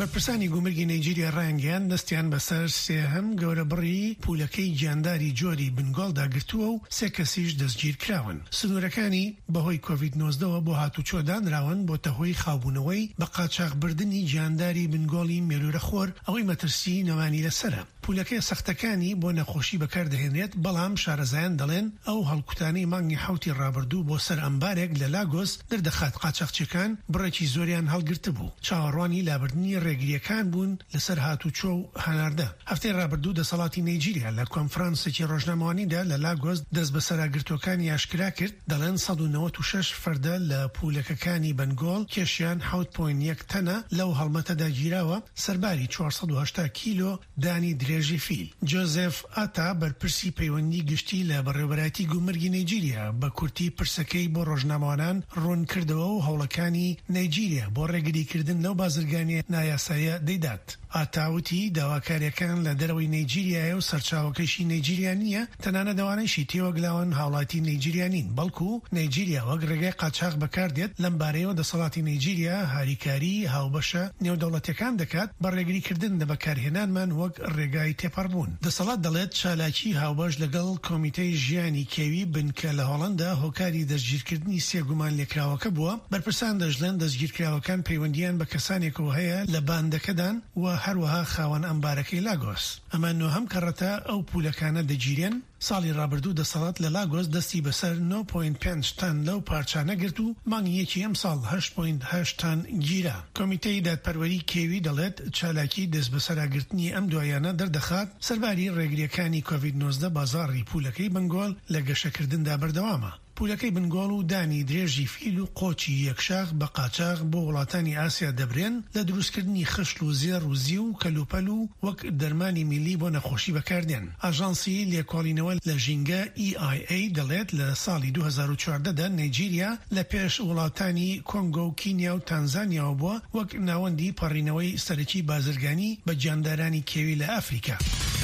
بەرپرسانی گومرگی نایجیریا ڕایانگەیان دەستیان بەسەر سێهەم گەورە بڕی پولەکەی گیانداری جۆری بنگۆڵدا گرتووە و سێ کەسیش دەستگیر کراون. سنوورەکانی بەهۆی کۆڤید نۆزدەوە بۆ هاتوچۆ دانراون بۆتە هۆی خاوبوونەوەی بە قاچاغبردنی گیانداری بنگۆڵی مێلوورەخۆر ئەوەی مەترسی نەوانی لەسرە. پولەکەی سەختەکانی بۆ نەخۆشی بەکاردەهێنرێت، بەڵام شارەزایان دەڵێن ئەو هەڵکوتانەی مانگی حوتی ڕابردوو بۆ سەر ئەمبارێک لە لاگۆس دەردەخات قاچاقچیەکان بڕێکی زۆریان هەڵگرت بوو. چاوەڕوانی لابردنی ڕێگریەکان بوون لەسەر هاتوچۆ و هەناردە. هەفتەی ڕابردوو دەسەڵاتی نایجیریا لە کۆنفرانسێکی ڕۆژنامەوانیدا لە لاگۆس دەست بە سەراگرتوەکانی ئاشکرا کرد، دەڵێن سەد و نەوەت و شەش فەردە لە پولەکەکانی بنگۆڵ کێشیان حەوت پۆینت یەک تەنە لەو هەڵمەتەدا گیراوە، سەرباری چوارسەد و هەشتا کیلۆ دانی درێژی فیل. جۆزێف ئاتا بەرپرسی پەیوەندی گشتی لە بەڕێوەبەرایەتی گومرگی نایجیریا بە کورتی پرسەکەی بۆ ڕۆژنامەوانان ڕوون کردەوە و هەوڵەکانی نایجیریا بۆ ڕێگریکردن لەو بازرگانیە نایاسایە دەیدات. ئاتاوتی داواکاریەکان لە دەرەوەی نایجیریایە و سەرچاوەکەشی نایجیریا نییە، تەنانە دەوانەیشی تێوەگلاون هاوڵاتی نایجیریا نین، بەڵکو نایجیریا وەک ڕێگای قاچاق بەکاردێت. لەم بارەیەوە دەسەڵاتی نایجیریا هاریکاری هاوبەشە نێودەوڵەتیەکان دەکات بە ڕێگریکردن لە بەکارهێنانمان وەک ڕێگای تێپەڕبوون. دەسەڵات دەڵێت چالاکی هاوبەش لەگەڵ کۆمیتەی ژیانی کێوی بنکە لە هۆڵەندا هۆکاری دەستگیرکردنی سێ گومان لێکراوەکە بووە. بەرپرسان دەژڵێن دەستگیرکراوەکان پەیوەندیان بە کەسانێکەوە هەیە لە باندەکەدان و هەروەها خاوەن ئەمبارەکەی لاگۆس. ئەمە نۆهەم کەڕەتە ئەو پولەکانە دەگیرێن. ساڵی ڕابردوو دەسەڵات لە لاگۆس دەستی بەسەر نۆ پۆینت پێنج تەن لەو پارچانە گرت و مانگی یەکی ئەم ساڵ هەشت پۆینت هەشت تەن گیرا. کۆمیتەی دادپەروەری کێوی دەڵێت چالاکی دەست بەسەراگرتنی ئەم دوایانە دەردەخات، سەرباری ڕێگریەکانی کۆڤید نۆزدە بازاڕی پولەکەی بنگۆڵ لە گەشەکردندا بەردەوامە. پولەکەی بنگۆڵ و دانی درێژی فیل و قۆچی یەکشاخ بە قاچاق بۆ وڵاتانی ئاسیا دەبرێن لە دروستکردنی خشت و زێر و زی و کەلوپەل و وەک دەرمانی میلی بۆ نەخۆشی بەکاردێن. ئاژانسی لێکۆڵینەوە لە ژینگە ئی ئای ئەی دەڵێت لە ساڵی دوو هەزار و چواردەدا نایجیریا لە پێش وڵاتانی کۆنگۆ و کینیا و تانزانیاوە بووە وەک ناوەندی پەڕینەوەی سەرەکی بازرگانی بە گیاندارانی کێوی لە ئەفریقا.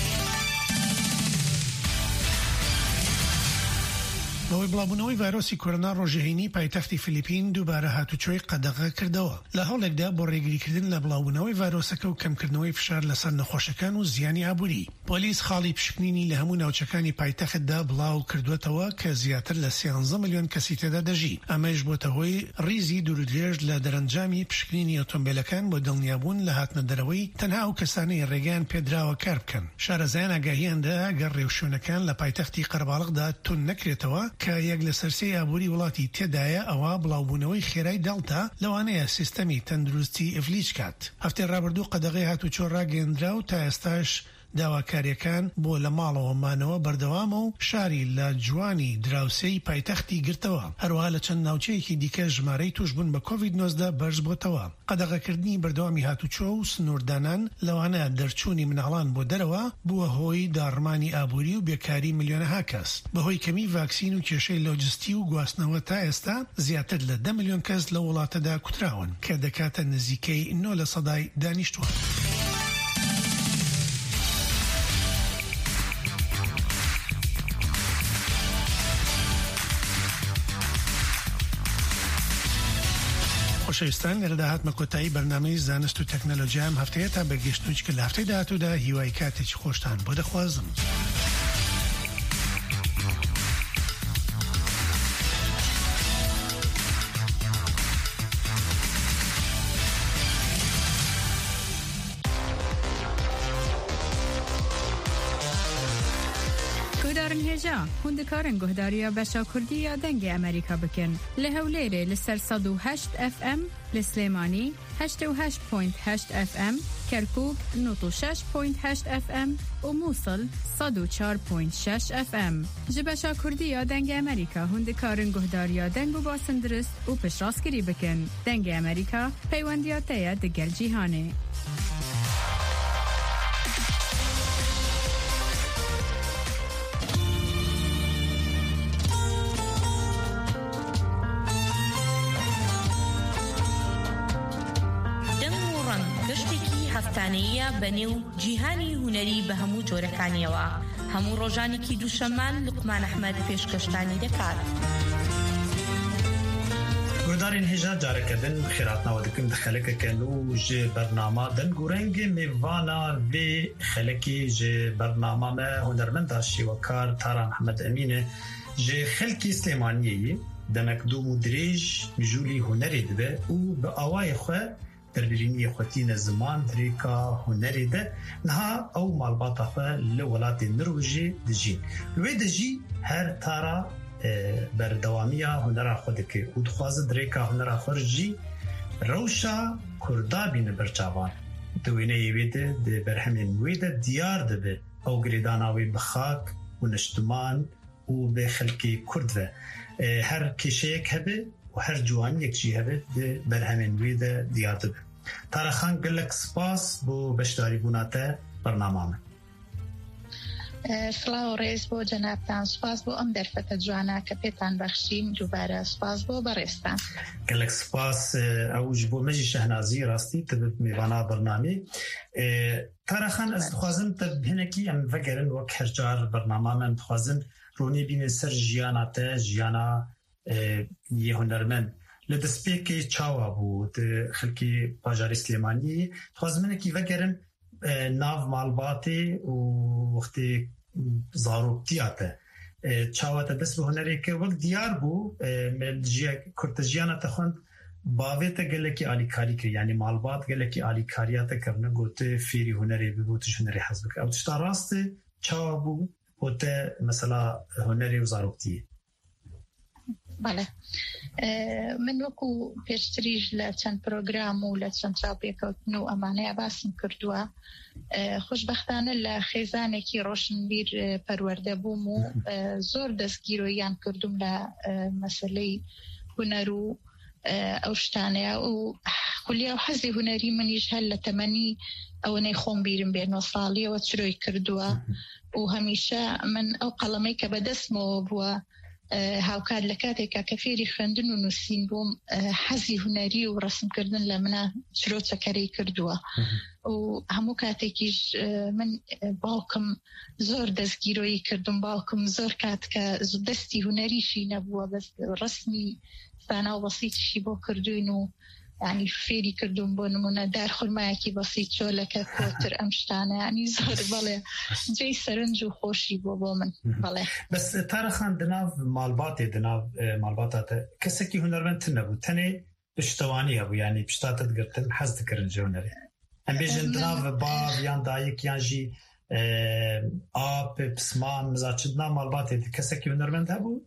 بەوەی بڵاوبوونەوەی ڤایرۆسی کۆرۆنا ڕۆژهێنی پایتەختی فیلیپین دووبارە هاتوچۆی قەدەغە کردەوە. لە هەوڵێکدا بۆ ڕێگریکردن لە بڵاوبوونەوەی ڤایرۆسەکە و کەمکردنەوەی فشار لەسەر نەخۆشەکان و زیانی ئابووری، پۆلیس خاڵی پشکنینی لە هەموو ناوچەکانی پایتەختدا بڵاو کردوێتەوە کە زیاتر لە سیانزە ملیۆن کەسی تێدا دەژی. ئەمەش بۆتە هۆی ڕیزی دوورودرێژ لە دەرەنجامی پشکنینی ئۆتۆمبیلەکان بۆ دڵنیابوون لە هاتنە دەرەوەی تەنها ئەو کەسانەی ڕێگەیان پێدراوە کار بکەن. شارەزایان ئاگاهیاندا گەر ڕێوشوێنەکان لە پایتەختی قەرەباڵغدا تون نەکرێتەوە کە یەک لە سەرسەی ئابووری وڵاتی تێدایە، ئەوە بڵاوبوونەوەی خێرای دەڵتا لەوانەیە سیستەمی تەندروستی ئەفلیچ کات. هەفتەی ڕابردوو قەدەغەی هاتوچۆ ڕاگەیەندرا و تا ئێستاش داواکاریەکان بۆ لە ماڵەوە مانەوە بەردەوامە و شاری لە جوانی دراوسەی پایتەختی گرتەوە. هەروەها لە چەند ناوچەیەکی دیکە ژمارەی توشبوون بە کۆڤید نۆزدە بەرز بۆتەوە. قەدەغەکردنی بەردەوامی هاتوچۆ و سنووردانان لەوانە دەرچوونی مناڵان بۆ دەرەوە بووە هۆی داڕمانی ئابووری و بێکاری ملیۆنەها کەس. بەهۆی کەمی ڤاکسین و کێشەی لۆجستی و گواستنەوە تا ئێستا زیاتر لە دە ملیۆن کەس لە وڵاتەدا کوتراون کە دەکاتە نزیکەی نۆ لە سەدای دانیشتووان. خۆشەویستان، لە داهاتمە کۆتایی بەرنامەی زانست و تەکنەلۆجیام هەفتەیە تا بەگەشتنوچ کە لە هەفتەی داهاتوودا هیوای کاتێکی خۆشتان بۆ دەخوازم. هێژا هوندکارن گۆهداریە بەشا کوردی یا دەنگی ئەمریکا بکەن لە هەولێرێ لەسەر سەد و هەشت ئەف ئەم، لە سلێمانی هەشتە و هەشت پۆینت هەشت ئەف ئەم، کەرکووک نۆت و شەش پۆینت هەشت ئەف ئەم و مووسڵ سەد و چوار پۆینت شەش ئەف ئەم. ji بەشا کوردی یا دەنگی ئەمریکا هوندکارن گۆهداریە دەنگ و باسن درست و پشتڕاستگیری بکەن. دەنگی ئەمریکا پەیوەندیاتەیە دەگەل جیهانێ. هەفتانەیە بەنێو جیهانی هونەری بە هەموو جۆرەکانیەوە. هەموو ڕۆژانێکی دووشەممان لوقمان ئەحمەد پێشکەشتانی دەکات. گودارین هجا جارکدن خیراتنا و دکم دخلک کنو ج برنامه دن گورنگ میوانا و خلکی ج برنامه ما هنرمند داشتی و کار تارا محمد امینه ج خلکی سلیمانیه دمک دو مدریج جولی هنری ده و به آوای خواه در برینی خوتین زمان دریکا هنری ده نها او مالباتا خواه لولات نروژی دجین لوی دجی هر تارا بردوامیا هنر خود که او دخواست دریکا هنر خورجی روشا کردا بین برچاوان دوینه یویده ده برهمین ویده دیار ده به او گریداناوی بخاک و نشتمان و به خلقی کرد و هر کشیک هبه و هر جوان یک جی هبه ده برهمین ویده دیار ده به تارخان گلک سپاس بو بشداری بوناته برنامه من سلااو ڕێز بۆ جەنابتان سوپاس بۆ ئەم دەرفەتە جوانە کە پێتان بەخشیم دووبارە سوپاس بۆ بەڕێستان گەلک سوپاس ئەوش بۆ مەژی شەهنازی ڕاستی تبت میوانە بەرنامەی تارەخان ئەس دخوازم تبهێنێکی ئەم ڤەگەرن وەک هەرجار بەرنامەمان دخوازن ڕۆنی بینێ سەر ژیاناتە ژیانە یە هونەرمەند لە دەستپێکی چاوا بوو خەڵکی باژاری سلێمانی دخوازمێنێکی ڤەگەرن ناو مالباتی و وقتی زاروبتیاته چاواته دست به هنری که وقت دیار بو ملجیا کرتجیانا تخون باویت گلکی آلیکاری که یعنی مالبات گلکی آلیکاریات کرنه گوته فیری هنری ببوتش هنری حزب که او تشتا راست چاوا بو بوته مثلا هنری و زاروبتیه بله من وەکو پێشتریش لە چەند پرۆگرام و لە چەند چاوپێکەوتن و ئەمانەیە باسم کردووە خۆشبەختانە لە خێزانێکی ڕۆشنبیر پەروەردە بووم و زۆر دەستگیرۆیان کردوم لە مەسەلەی هونەر و ئەو شتانەیە و خولیا و حەزی هونەری منیش هەر لە تەمەنی ئەوەنەی خۆم بیرم بێ نۆ ساڵیەوە چرۆی کردووە و هەمیشە من ئەو قەڵەمەی کە بەدەستمەوە بووە هاوکار لە کاتێکا کە فێری خوێندن و نووسین بووم حەزی هونەری و ڕەسمکردن لە منە چرۆچەکەرەی کردووە و هەموو کاتێکیش من باوکم زۆر دەستگیرۆیی کردم باوکم زۆر کات کە دەستی هونەریشی نەبووە بەس ڕەسمی سانە و بەسیتشی بۆ کردوین و يعني فيري كردون بون منا دار خرمايكي بسيط شو لك كوتر أمشتانا يعني زهر بالله جاي سرنج وخوشي بابا من بالله بس تاريخان دناف مالباتي دناف مالباتات كسكي هنرمن تنبو تاني بشتواني أبو يعني بشتات تقرتن حز تكرن جونري أم بيجن دناف باب يان دايك يان جي آب بسمان مزاجدنا مالباتي كسكي هنرمن تابو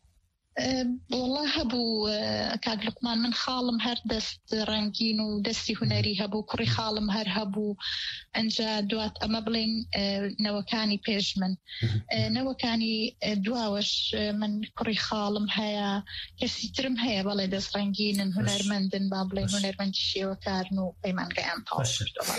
والله هبو كاق لقمان من خالم هر دست رنگين و دستي هنري هبو كري خالم هر هبو انجا دوات اما بلين نوكاني بيج من نوكاني دواوش من كري خالم هيا كسي ترم هيا بلا دست رنگين هنر مندن بابلين هنر مندشي وكارنو بيمان قيام طاوش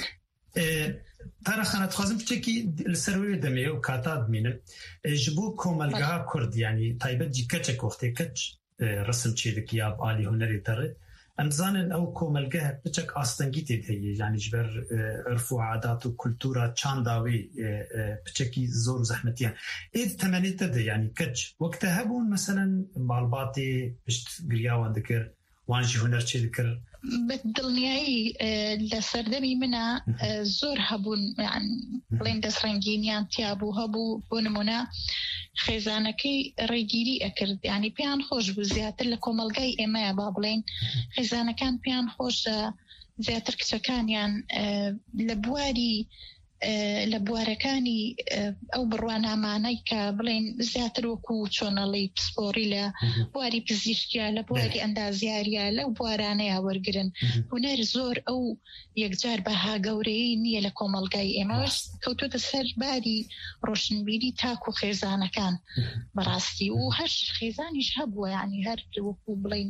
تارخانة تخوازم بچكي السروية دمية وكاتاد مينة جبو كومالغا كرد يعني تايبت جي كتشك وقتي كتش رسم چيدك ياب آلي هنري تر امزانن او كومالغا بچك آستنگيتي دهي يعني جبر عرفو عادات وكولتورا چانداوي بچكي زور زحمتيان ايد تمانيت ده يعني كتش وقتها هبون مثلا مالباتي بشت قرياوان ذكر وانجي هنر چي ذكر بدڵنیایی لە سەردەمی منە زۆر هەبوون بڵێن دەست ڕەنگینیان تیا بوو هەبوو بۆ نمونە خێزانەکەی ڕێگیری ئەکرد یعنی پێیان خۆش بوو زیاتر لە کۆمەلگای ئێمەیە با بڵێن خێزانەکان پێیان خۆشە زیاتر کچەکانیان لە بواری لە بوارەکانی ئەو بڕوانامانەی کە بڵێن زیاتر وەکو چۆنەڵی پسپۆری لە بواری پزیشکیە لە بواری ئەندازیاریە لەو بوارانەیە وەرگرن هونەر زۆر ئەو یەکجار بەها گەورەی نییە لە کۆمەلگای ئێمەش کەوتوتە سەر باری ڕۆشنبیری تاک و خێزانەکان بەڕاستی و هەش خێزانیش هەبووە یعنی هەر وەکو بڵێن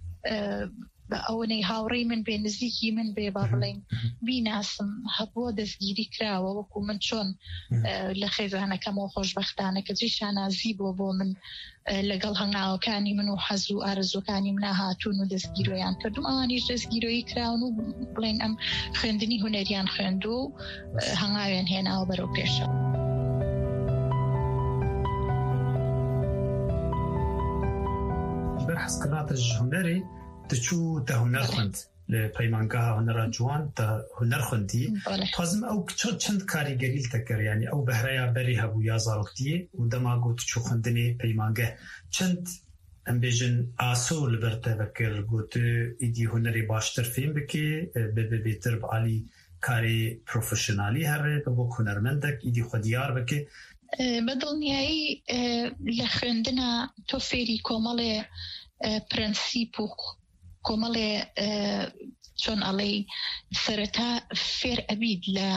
ئەوەی هاوڕێی من بێ نزیکی من بێ با بڵێن بیناسم هەبووە دەستگیری کراوە وەکو من چۆن لە خێزانەکەمەوە خۆشبەختانە کە جێ شانازی بۆ بۆ من لەگەڵ هەنگاوەکانی من و حەز و ئارزوەکانی منە هاتوون و دەستگیرۆیان کردم ئەوانیش دەستگیرۆیی کراون و بڵێن ئەم خوێندنی هونەریان خوێند و هەنگاویان هێناوە بەرەو پێشەوە. بەحث کردناتە هونەری تشو تهنر خوند لپیمانگاه هنر جوان تا هنر خوندی خازم او چند کاریگری تکر یعنی او بهریا بری هبو یا زاروکتی و دماغو تشو خوندنی پیمانگه چند ام بیجن آسو لبرته بکر گوتو ایدی هنری باشتر فیم بکی به به بیتر بعلی کاری پروفشنالی هره ببو هنرمندک ایدی خودیار بکی بدڵنیایی لە خوێندنە تۆ فێری کۆمەڵێ پرەنسیپ و کۆمەڵێ چۆن ئەڵێ سەرەتا فێر ئەبید لە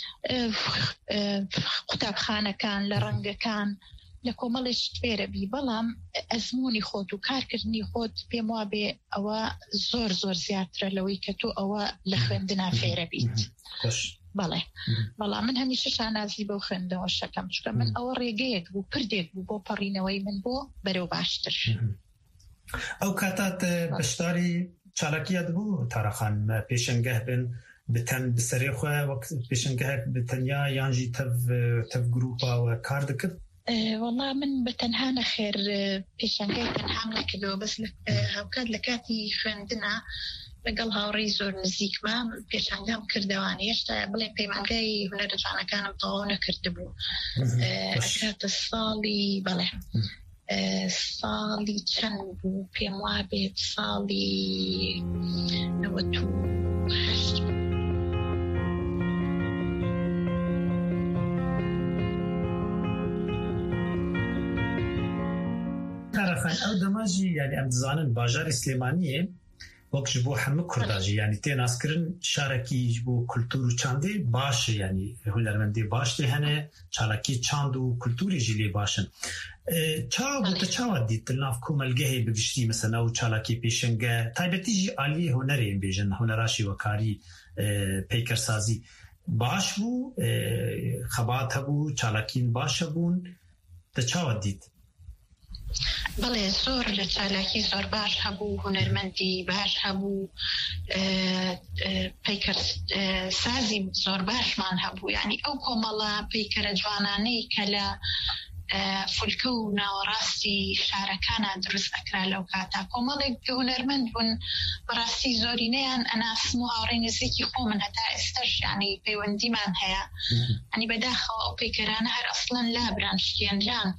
قوتابخانەکان لە ڕەنگەکان لە کۆمەڵێش فێرە بی بەڵام ئەزمموی خۆت و کارکردنی خۆت پێم وابێ ئەوە زۆر زۆر زیاترە لەوەی کە تۆ ئەوە لە خوێندنا فێرە بیت. بەڵێ بەڵام من هەمیشە شانازی بەو خوێندنەوە شەکەم چکە من ئەوە ڕێگەیەک بوو پردێک بوو بۆ پەڕینەوەی من بۆ بەرەو باشتر. ئەو کاتات بەشداری چالاکیات بوو تارەخان پێشەنگە بن بتەن بسەرێ خۆ وەک پێشەنگەهێک بتەنیا یانژی تەف گروپاوە کار دەکرد؟ والله من بەتەنها نەخێر پێشەنگای تەنهام نەکردەوە بەس هەوکات لە کاتی خوێندنە لەگەڵ هاوڕێی زۆر نزیکمە پێشانگام کردەوانی هێشتا بڵێ پەیمانگای هونەرە جوانەکانم تەواو نەکردبوو کاتە ساڵی بەڵێ ساڵی چەند بوو پێم وابێت ساڵی نەوەت و هەشت تارەخان ئەو دەماژی یعنی ئەم دزانن باژاری سلێمانیە وەکش بۆ هەموو کورداژی یعنی تێناسکردن شارێکی بۆ کولتور و چاندێ باشە یعنی هونەرمەندی باشتێ هەنێ چالاکی چاند و کولتوریژی لێ باشن چاو بۆتە چاوە دیت ناف کۆمەلگەهەیە بگشتی مەسەلا و چالاکی پێشەنگە تایبەتیژی عالی هونەرێن بێژن هونەراشی وەکاری پەیکەرسازی باش بوو خەبات هەبوو چالاکین باشە بوون دە چاوە دیت؟ بەڵێ زۆر لە چالاکی زۆر باش هەبوو هونەرمەندی باش هەبوو پەیکەر سازی زۆر باشمان هەبوو یعنی ئەو کۆمەڵە پەیکەرە جوانانەی کە لە فولکە و ناوەڕاستی شارەکانە دروست ئەکرا لەو کاتا کۆمەڵێک هونەرمەند بوون بەڕاستی زۆرینەیان ئەناسم و هاوڕێی نزیکی خۆ من هەتا ئێستاش ینی پەیوەندیمان هەیە ئەنی بەداخەوە ئەو پەیکەرانە هەر ئەسڵەن لابران شتێنران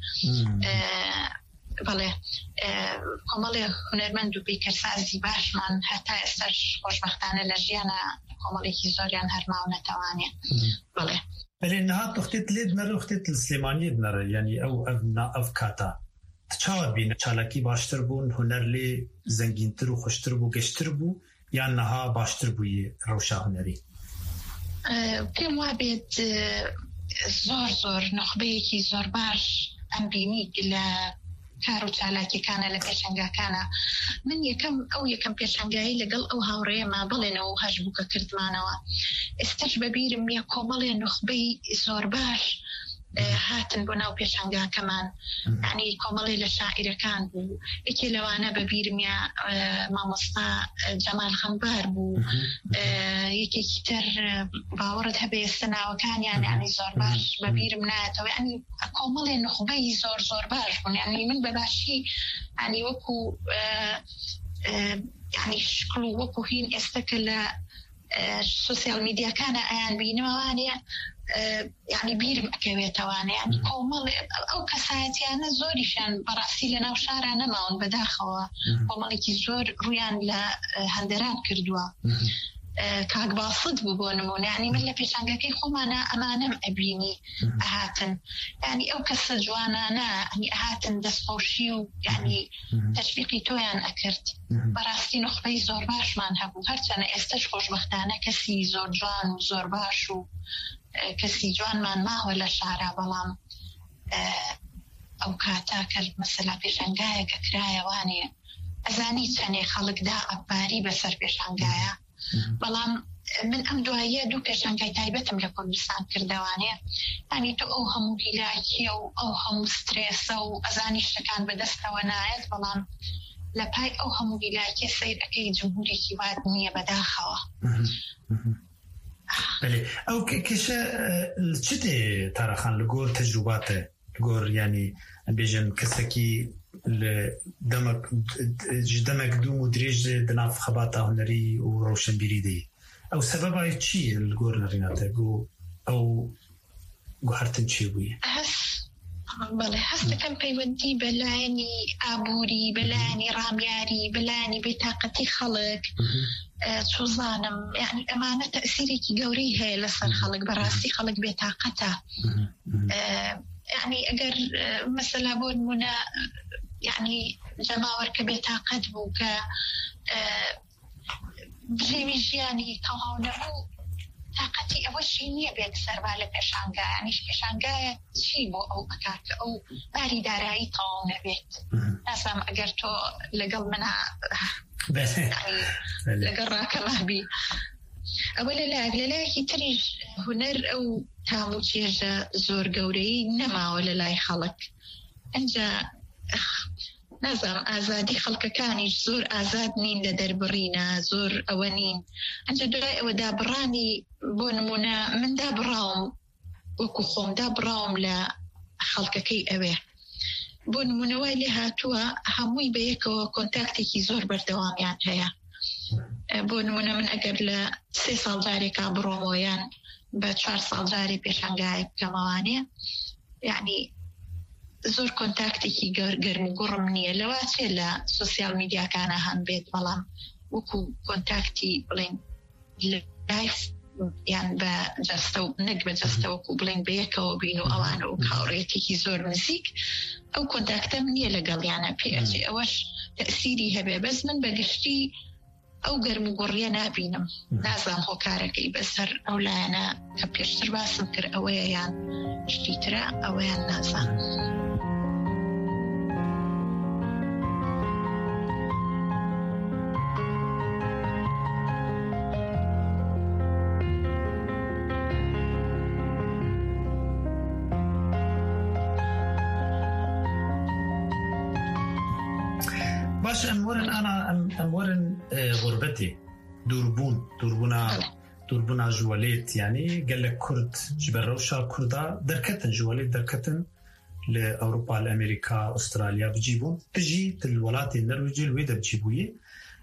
بەڵێ کۆمەڵێ هونەرمەند و پەیکەرسازی باشمان هەتا ئێستاش خۆشبەختانە لە ژیانە کۆمەڵێکی زۆریان هەرماو نەتەوانێ بڵێ بەێ نەها تۆختێت لێت نەرە وختێت لە سلێمانیت نەرە ینی ئەو ئەف کاتا چاوە بینە چالاکی باشتر بوون هونەر لێ زەنگینتر و خوشتر بوو گەشتر بوو یان نەها باشتر بووی ڕەوشا هونەری؟ پێم وابێت زۆر زۆر نخبەیەکی زۆر باش ئەم بینی لە کار و چالاکیەکانە لە پێشەنگاکانە من یەکەم ئەو یەکەم پێشەنگایی لەگەڵ ئەو هاوڕێیەما بڵێنەوە هەش بووکە کردمانەوە ئێستاش بەبیرم نییە کۆمەڵێ نخبەی زۆر باش هاتن بۆ ناو پێشەنگاکەمان ینی کۆمەڵێ لە شاعیرەکان بوو یەکێ لەوانە بەبیرمە مامۆستا جەمال خەمبار بوو یەکێکی تر باوەڕت هەبێ ئێستا ناوەکانیان ینی زۆر باش بەبیرم نایەتەوە ینی کۆمەڵێ نخبەی زۆر زۆر باش بوون ینی من بەباشی ینی وەکو ینی شکڵ و وەکو هین ئێستا کە لە سوسیال میدیاکانە ئەیان بینەوانەیە یعنی بیرم ئەکەوێتەوانە ینی کۆمەڵ ئەو کەسایەتیانە زۆریشان بەڕاستی لە ناو شارە نەماون بەداخەوە کۆمەڵێکی زۆر ڕویان لە هەندەران کردووە کاک باسط بوو بۆ نمونە ینی من لە پێشانگەکەی خۆمانە ئەمانەم ئەبینی ئەهاتن ینی ئەو کەسە جوانانە ئەنی ئەهاتن دەستخۆشی و ینی تەشویقی تۆیان ئەکرد بەڕاستی نخبەی زۆر باشمان هەبوو هەرچەنە ئێستش خۆشبەختانە کەسی زۆر جوان و زۆر باش و کەسی جوانمان ماوە لە شارە بەڵام ئەو کاتا کرد مەسەلا پێشەنگایەکە کرایەوانێ ئەزانی چەندێ خەڵکدا ئەباری بەسەر پێشەنگایە بەڵام من ئەم دواییە دوو پێشەنگای تایبەتم لە کوردستان کردەوانێ ینی تۆ ئەو هەموو هیلاکیە و ئەو هەموو سترێسە و ئەزانی شتەکان بەدەستەوە نایەت بەڵام لە پای ئەو هەموو هیلاکیە سەیر ئەەکەی جمهورێکی وات نییە بەداخەوە ئەو کێشە چ دێ تارەخان لە گۆر تەجروباتە گۆر ینی بێژن کەسێکی دمك دمك دو مدرج دناف خباطة هنري وروشن بريدي أو سبب شيء الجورنرينا تجو أو جوهرتن شيء بله هست كم بيودي بلاني أبوري بلاني رامياري بلاني بطاقتي خلق شو ظانم يعني أمانة تأثيري كي جوريه لسر خلق براسي خلق بطاقته يعني أجر مثلا بون منا يعني جماعة كبطاقة بوكا بجيمي يعني توهونمو طاقتي أول شيء نية بيكسر بالك إشانجا يعني إشانجا شيء بو أو أكاك أو باري داري طاون بيت لازم أجرتو لقل منها يعني لقل راكمه بي أولا لا أقل لا يتريج هنر أو تامو تيجا زور قوري نما ولا لا يخلق أنجا نظام آزادي خلق كاني زور آزاد نين لدربرينا زور أوانين أنت دواء ودابراني بونمونا من دابراهم وكو خوم دابراهم لا خلق كي أوه بونمونا ويلي هاتوا هموي بيكو كونتاكتي كي زور بردوام يعني هيا بونمونا من أقر لسي صال داري كابرومويان بچار صال داري بيشانگاي بكمواني يعني زور كونتاكتي كي قرم قرمني لواتي لا سوسيال ميديا كان هم بيت بلام وكو كونتاكتي بلين لايف يعني بجستو نق بجستو وكو بلين بيكو بينو أوان وكاوريتي كي زور نسيك أو كونتاكتا مني لقل يعني بيأتي أوش تأثيري هبه بس من بقشتي أو قرم قرينا بينم لازم هو كاركي بسر أو لا أنا كبيرشتر باسم كر أويا يعني اشتيترا أويا لازم باش أمورن أنا أمورن غربتي دوربون دوربونا دوربونا جواليت يعني قال لك كرد جبروشا كردا دركتن جواليت دركتن لأوروبا لأمريكا أستراليا بجيبون تجي الولايات النرويجية الويدا بجيبوية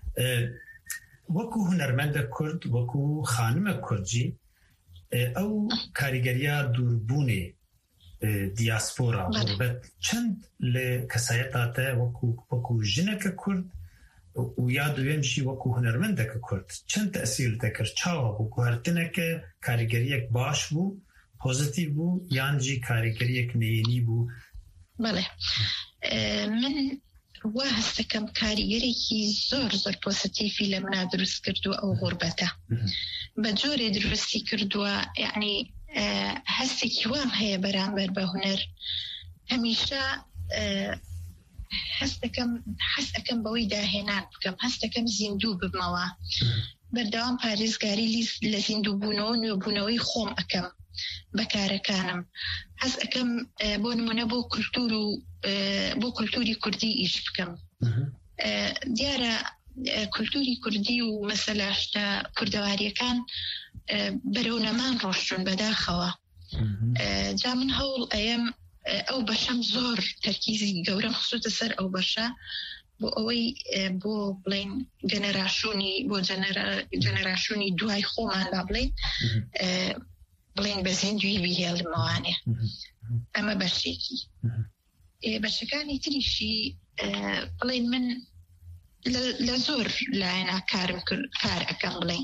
وكو هنرمند كرد وكو خانم كردجي أو كاريجريا دوربوني دیاسپورا غربت چند لکسایتاته وکو وکو جنک کرد و یاد ویمشی وکو هنرمندک کرد چند تأثیر تکر چاوا وکو هرتنک کاریگریک باش بو پوزیتیو بو یانجی کاریگریک نیینی بو بله من واهستكم كاريجريكي زور زور بوزيتيفي لما درس كردو أو غربته بجوري درسي كردو يعني أه هسي كوام هي برامبر بهنر هميشا أه هستكم هستكم بويدا هنان بكم هستكم زندوب بموا بردوام باريس غاري لزندوب بونون وبونوي خوم أكم بكاركانم هستكم أه بون منبو كلتورو أه بو كلتوري كردي إيش بكم أه ديارة أه كلتوري كردي ومثلا شتا كردواري كان برونمان روشتون بداخوا جا من هول أيام أو بشام زور تركيزي جورم خصوصا سر أو بشا بو أوي بو بلين جنراشوني بو جنراشوني دواي خومان بابلين بلين بزين دوي بيه الموانع أما بشيكي بشكاني تريشي بلين من لزور لأنا كارم كار أكم بلين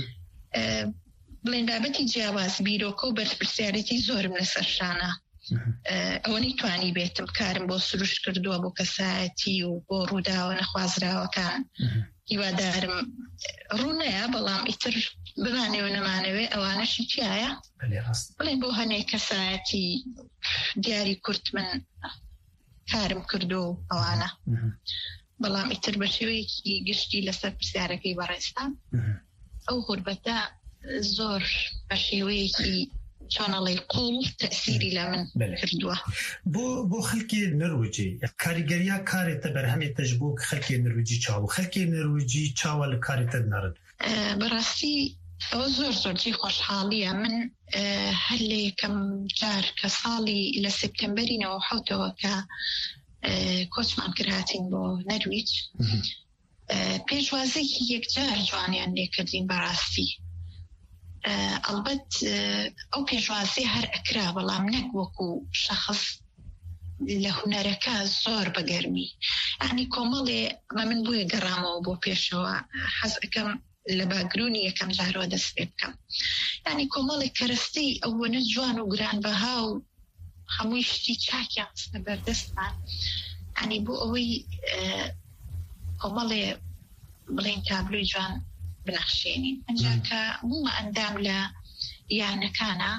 بلين بابتي جواز بيروكو برسيارتي زور من السرشانة أوني تواني بيتم كارم بو سروش كردوا بو كساتي وبو رودا ونخوازرا وكان يوا دارم رونا بلام إتر بماني ونمانوي أوانا شتيايا بلين بو هني كساتي دياري كرت من كارم كردو أوانا بلام إتر بشوي كي قشتي لسر برسياركي بارستان أو غربتا زور بشيويكي شون الله يقول تأثيري لمن كردوه بو بو خلكي نرويجي كاريجريا كاري تبرهمي تجبوك خلكي نرويجي تشاو خلكي نرويجي تشاو الكاري تدنرد أه براسي أو زور زور جي خوش حالية من أه هلي كم جار كصالي إلى سبتمبرين وحوتو كا کۆچمان کراتین بۆ نەرویج پێشوازێکی یەکجار جوانیان لێکردین بەڕاستی ئەڵبەت ئەو پێشوازێ هەر ئەکرا بەڵام نەک وەکو شەخص لە هونەرەکە زۆر بەگەرمی یعنی کۆمەڵێ من بووە گەڕامەوە بۆ پێشەوە حەز ئەەکەم لە باگرونی یەکەم جارەوە دەست پێ بکەم یعنی کۆمەڵێک کەرەستەی ئەوەنە جوان و گرانبەها و هەمووی شتی چاکیان بەردەستان ینی بۆ ئەوەی کۆمەڵێ بڵێن تابلۆی جوان بنەخشێنین ئەنجا کە بوومە ئەندام لە یانەکانە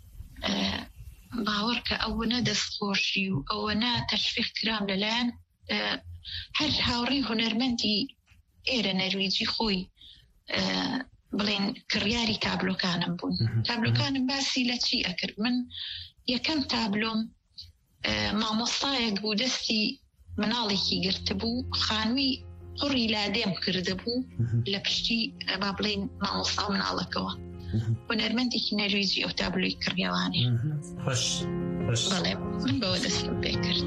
باوەڕکە ئەوەنە دەستخۆشی و ئەوەنە تەشویق کرام لەلایەن هەر هاوڕێی هونەرمەندی ئێرە نەرویجی خۆی بڵێن کڕیاری تابلۆکانم بوون تابلۆکانم باسی لە چی ئەکرد من یەکەم تابلۆم مامۆستایەک بوو دەستی مناڵێکی گرتە بوو خانووی قڕی لادێم کرده بوو لە پشتی با بڵێن مامۆستا و مناڵەکەوە هونەرمەندێکی نەرویجی ئەو تابلۆی کڕیاوانێ بەڵێ من بەوە دەستم پێ کرد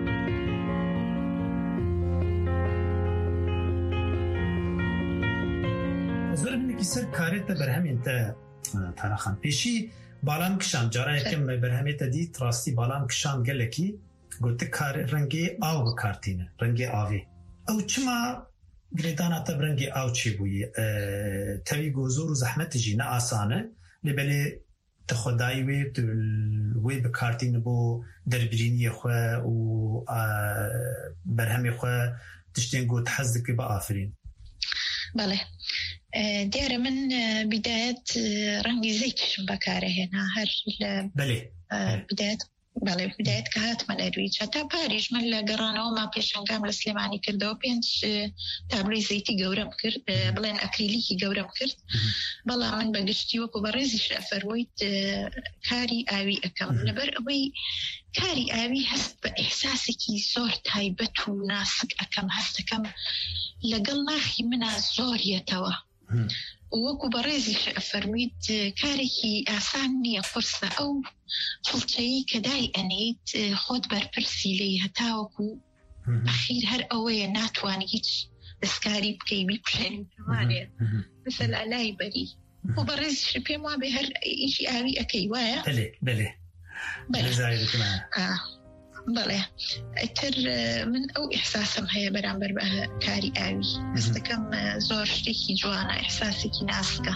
زۆر منێکی سەر کارێتە بەرهەمێنتە تاراخان پێشی باڵام کشان جارە یەکەم بەرهەمێتە دیت ڕاستی باڵام کشان گەلێکی گوتە ڕەنگی ئاو بکارتینە ڕەنگی ئاوێ ئەو چما گرێداناتە ڕەنگی ئاو چێ بووی تەوی گۆ زۆر و زەحمەتیژی نە ئاسانە لێبەلێ تەخۆدایی وێ وێ بکارتینە بۆ دەربرینیە خوێ و بەرهەمی خوێ تشتێن گوت حەز دەکەی بە ئافرین بەڵێ دیارە من بدایەت ڕەنگی زەیتشم بەکارەهێنا هەر لە بدایەت بەڵێ بدایەت کە هاتمە نەرویج هەتا پاریش من لە گەڕانەوە ما پێشەنگام لە سلێمانی کردەوە پێنج تابلۆی زەیتی گەورەم کرد بڵێن ئەکریلیکی گەورەم کرد بەڵام من بەگشتی وەکو بەڕێزیش ئەفەرموویت کاری ئاوی ئەەکەم لەبەر ئەوەی کاری ئاوی هەست بە ئێحساسێکی زۆر تایبەت و ناسک ئەەکەم هەستەکەم لەگەڵ ناخی منە زۆریەتەوە وەکو بەڕێزیش ئەفەرموویت کارێکی ئاسان نییە قورسە ئەو فڵچەیی کە دای ئەنێیت خۆت بەرپرسی لێی هەتاوەکو ئەخیر هەر ئەوەیە ناتوانانی هیچ دەستکاری بکەی بیکوشێنی پێوانێ مثل ئالای بەری و بەڕێزیش پێم وابێ هەر ئیشی ئاوی ئەەکەی وایە بەلێ بەڵێ ئەتر من ئەو ئیحساسم هەیە بەرامبەر بە کاری ئاوی هەستەکەم زۆر شتێکی جوانە ئیحساسێکی ناسکە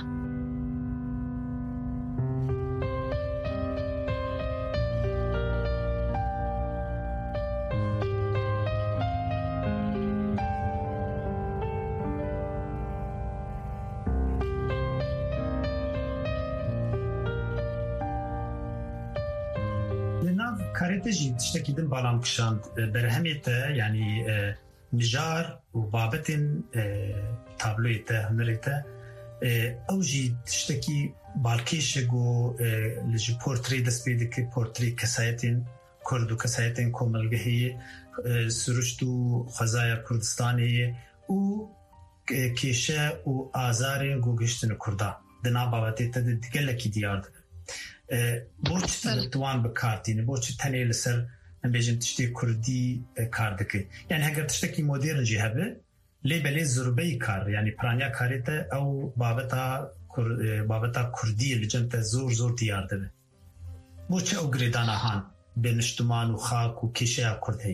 کارێتەژی تشتێکی دن باڵام کشاند بەرهەمێتە ینی مژار و بابەتێن تابلۆیتە هەنەرێتە ئەو ژی تشتێکی باڵکێشێک و لەژی پۆرتری دەست پێ دەکرد پۆرتری کەسایەتێن کورد و کەسایەتێن کۆمەلگەهەیە سروشت و خەزایە کوردستانەیە و کێشە و ئازارێن گۆگەشتن و کووردا دنا بابەتێتە دیگەلێکی دیار دەکرد بۆچ توان بکارتینە بۆچی تەنێ لەسەر ئەمبێژن تشتی کوردی کار دەکەی یعنی هەگەر تشتێکی مۆدێرنجی هەبێ لێ بەلێ زوربەی کار ینی پرانیا کارێتە ئەو بابەتا بابەتا کوردی لەجەنتە زۆر زۆر دیار دەبێ بۆچی ئەو گرێدانە هاان بێ نیشتمان و خاک و کێشەیە کورد هەی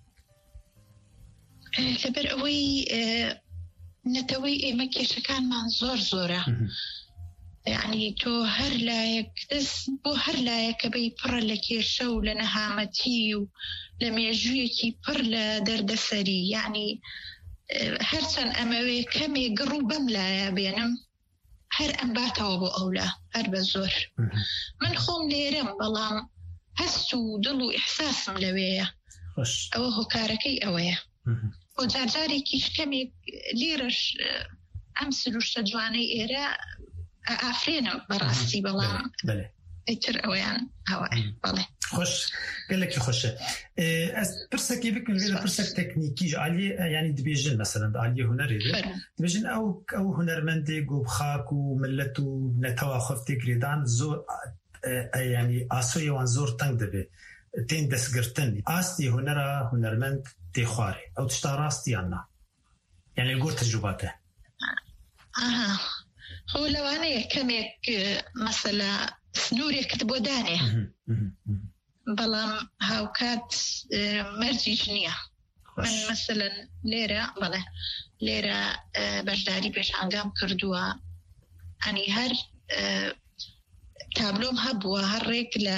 لەبەر ئەوەی نەتەوەی ئێمە کێشەکانمان زۆر زۆرە یعنی تۆ هەر لایەک دەست بۆ هەر لایەکە بەی پڕە لە کێشە و لە نەهامەتی و لە مێژوویەکی پڕ لە دەردەسەری یعنی هەرچەند ئەمەوێ کەمێ گڕ و بەم لایە بێنم هەر ئەم باتەوە بۆ ئەولا هەر بە زۆر من خۆم لێرەم بەڵام هەست و دڵ و ئیحساسم لەوەیە ئەوە هۆکارەکەی ئەوەیە بۆ جارجارێکیش کەمێک لێرەش ئەم سروشتە جوانەی ئێرە ئافرێنم بەڕاستی بەڵام ئیتر ئەویان هەوای بەڵێ خۆش گەلێکی خۆشە ئەس پرسێکی بکەن لێرە پرسێک تەکنیکیش عالی ینی دبێژن مەسەرەن عالی هونەرێ دبێژن ئەو ئەو هونەرمەندێک و خاک و ملەت و نەتەوا خۆفتێک گرێدان زۆر ینی ئاسۆیەوان زۆر تەنگ دەبێت تين دەستگرتن ئاستی هونەرە هونەرمەند تێخوارێ ئەو تشتا ڕاستیاننا یعنی گۆ تەجروباتە ئاها خۆ لەوانەیە کەمێک مەسەلا سنوورێکت بۆ دانێ بەڵام هاوکات مەرجیش نییە من مەسەلەن لێرە بەڵێ لێرە بەشداری پێشانگام کردووە ئەنی هەر تابلۆم هەبووە هەر ڕێک لە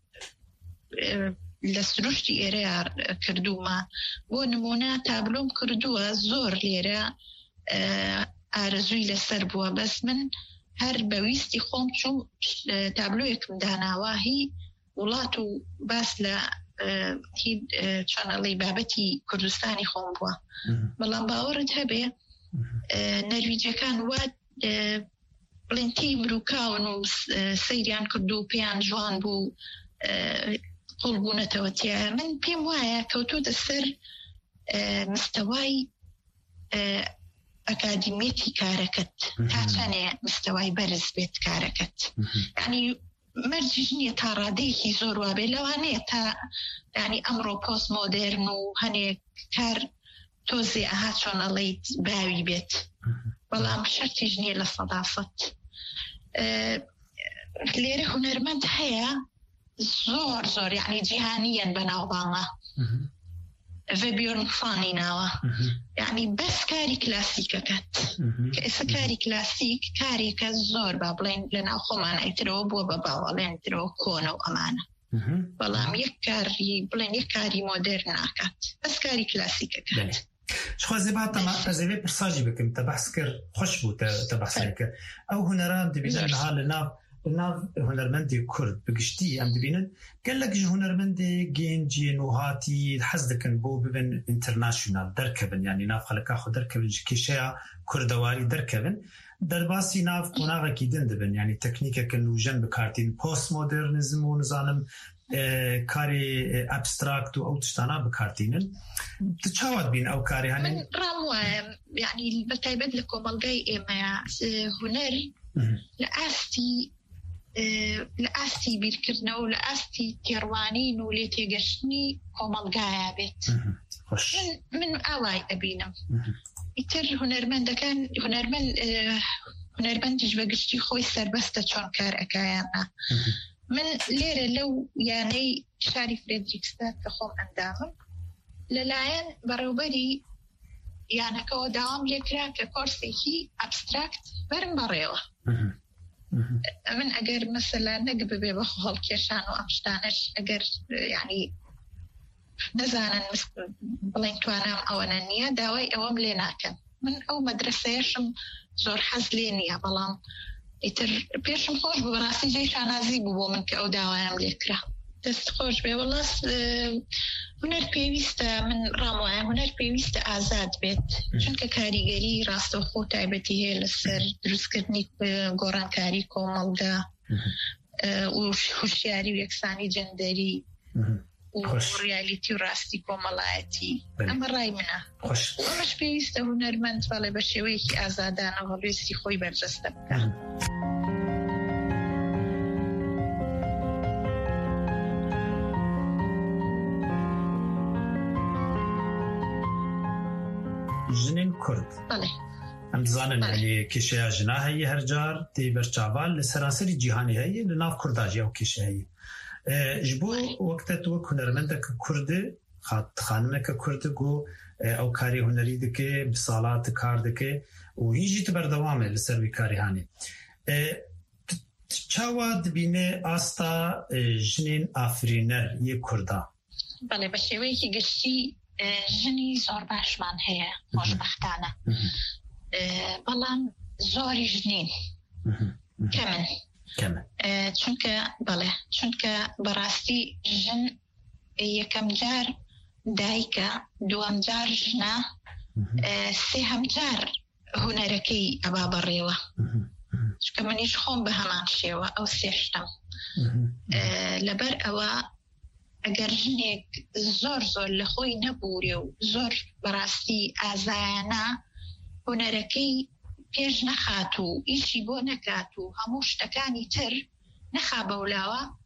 لە سروشتی ئێرەیە کردومە بۆ نمونە تابلۆم کردووە زۆر لێرە ئارەزووی لەسەر بووە بەس من هەر بەویستی خۆم چوم تابلۆیەکم داناوە هی وڵات و باس لە چۆنەڵی بابەتی کوردستانی خۆم بووە بەڵام باوەڕت هەبێ نەرویجەکان وا بڵێنتی مروکاون و سەیریان کرد و پێیان جوان بوو قوڵ بوونەتەوە تیا من پێم وایە کەوتۆتە سەر مستەوای ئەکادیمێتی کارەکەت تا چەنێ مستەوای بەرز بێت کارەکەت ینی مەرجیش نییە تا ڕادەیەکی زۆر وابێ لەوانەیە تا ینی ئەمڕۆ پۆست مۆدێرن و هەنێک کار تۆزێ ئەها چۆنەڵیت باوی بێت بەڵام شەرتیش نییە لە سەدافەت لێرە هونەرمەند هەیە زۆر زۆر یعنی جیهانیەن بەناوباڵە ڤێبیۆرن فانی ناوە یعنی بەس کاری کلاسیکەکەت کە ئێستا کاری کلاسیک کارێکە زۆر با بڵێن لە ناو خۆمان ئەیترەوە بووە بە باوەڵێنترەوە کۆنە و ئەمانە بەڵام یەک کاری بڵێن یەک کاری مۆدێرن ناکات بەس کاری کلاسیکەکات خوازێ باتەمە ئەزەوێ پرساژی بکەم تە بەحس کرد خۆش بوو تە بەحسێکە ئەو هونەران دەبینن لەها لە ناو ناو هونەرمەندی کورد بگشتی ئەم دەبینن گەلێکیش هونەرمەندێ گەنجی نوهاتی حەز دەکەن بۆ ببن ئینتەرناشنال دەرکەبن یعنی ناو خەڵکا خۆ دەرکەبن کێشەیە کوردەواری دەرکەبن دەرباسی ناو قۆناغێکی دن دەبن یعنی تەکنیکێکە نوژەن بکارتین پۆست مۆدرنیزم و نزانم کاری ئەبستراکت و ئەو تشتانە بکارتینن چاوات بین ئەو کاری هەنێ من ڕام وایە یعنی بەتایبەت لە کۆمەڵگای ئێمەیە هونەر لە ئاستی لە ئاستی بیرکردنەوە و لە ئاستی تێڕوانین و لێ تێگەشتنی کۆمەڵگایە بێت من ئاوای ئەبینم ئیتر هونەرمەندەکان هونەرمەند هونەرمەندیش بەگشتی خۆی سەربەستە چۆن کار ئەکایانە من لێرە لەو یانەی شاری فرێدریکسدا کە خۆم ئەندامم لەلایەن بەڕێوبەری یانەکەەوە داوام لێکرا کە کۆرسێکی ئەبستراکت بەرم بەڕێوە من ئەگەر مەسەلا نەک ببێ بە هەڵکێشان و ئەم شتانەش ئەگەر یعنی نەزانن بڵێن توانام ئەوەنە نییە داوای ئەوەم لێ ناکەن من ئەو مەدرسەیەشم زۆر حەز لێ نییە بەڵام ئیتر پێشم خۆش بوو بەڕاستی جێی شانازی بوو بۆ من کە ئەو داوایم لێکرا دەست خۆش بێ وەڵاس هونەر پێویستە من ڕاموایە هونەر پێویستە ئازاد بێت چونکە کاریگەری ڕاستەوخۆ تایبەتی هەیە لەسەر دروستکردنی گۆڕانکاری کۆمەڵگا و هوشیاری و یەکسانی جەندەری و ڕیالیتی و ڕاستی کۆمەڵایەتی ئەمە ڕای منە ئەمەش پێویستە هونەرمەند بەڵێ بە شێوەیەکی ئازادانەوە هەڵوێستی خۆی بەرجەستە بکات ژنین کورد ئەم دزانن کێشەیە ژنا هەیە هەرجار تێی بەرچاوان لە سەراسەری جیهانی هەیە لە ناو کورداژی ئەو کێشە هەیە ji bo wektet wek hunermendeke Kurdî xanimeke Kurd got ew karî hunerî dike bi salat kar dike û hîn jî berdewam e li ser vî karî hanê çawa dibîne asta jinên afirîner yê Kurda Belê bi şêweyekî giştî jinî zor başman heye hoşbextane belam zorî jinîn kemin چونکە بەڵێ چونکە بەڕاستی ژن یەکەم جار دایکە دووەم جار ژنە سێ هەمجار هونەرەکەی ئەبا بەڕێوە چونکە منیش خۆم بە هەمان شێوە ئەو سێشتم لەبەر ئەوە ئەگەر ژنێک زۆر زۆر لە خۆی نەبوورێ و زۆر بەڕاستی ئازایانە هونەرەکەی پێش نەخات و ئیشی بۆ نەکات و هەموو شتەکانی تر نەخا بەولاوە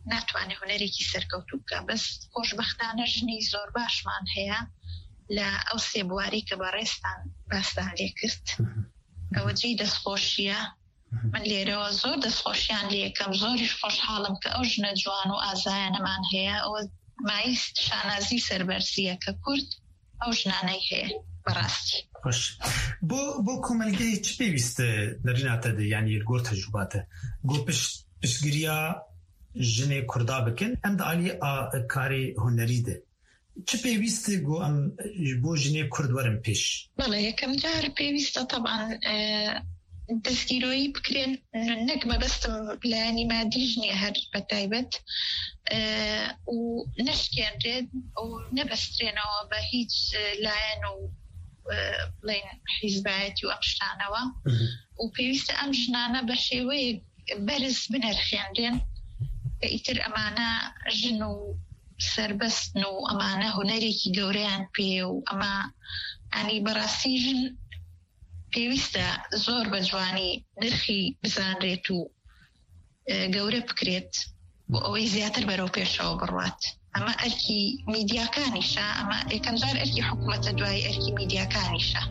ناتوانێ هوەرێکی سەرکەوتوو بکە بەس خۆشبەختانە ژنی زۆر باشمان هەیە لە ئەو سێ بواری کە بەڕێستان باستان لێ کرد ئەوە جێی دەستخۆشیە من لێرەوە زۆر دەستخۆشیان لێ یەکەم زۆریش خۆشحاڵم کە ئەو ژنە جوان و ئازایانەمان هەیە ئەوە مایست شانازی سەربەرزیە کە کورد ئەو ژنانەی هەیە بەڕاستی بۆ بۆ کۆمەلگەی چ پێویستە نەریناتەدە یعنی گۆر تەجروباتە گۆ پشتگیریە ژنێ کووردا بکەن ئەم دەعالی کاری هونەریدە چ پێویستە گۆ ئەم بۆ ژنێ کورد وەرن پێش بەڵێ یەکەم جار پێویستە تەبعاً دەستگیرۆیی بکرێن نەک مەبەستم لایەنی مادیش نییە هەر بەتایبەت و نەشکێنرێت و نەبەسترێنەوە بە هیچ لایەن و بڵێن حیزبایەتی و ئەم شتانەوە و پێویستە ئەم ژنانە بە شێوەیە بەرز بنەرخێنرێن کە ئیتر ئەمانە ژن و سربەستن و ئەمانە هونەرێکی گەورەیان پێ و ئەمە ئەنی بەڕاستی ژن پێویستە زۆر بە جوانی نرخی بزانرێت و گەورە بکرێت بۆ ئەوەی زیاتر بەرەو پێشەوە بڕوات ئەمە ئەرکی میدیاکانیشە ئەمە یەکەم جار ئەرکی حکوومەتە دوای ئەرکی میدیاکانیشە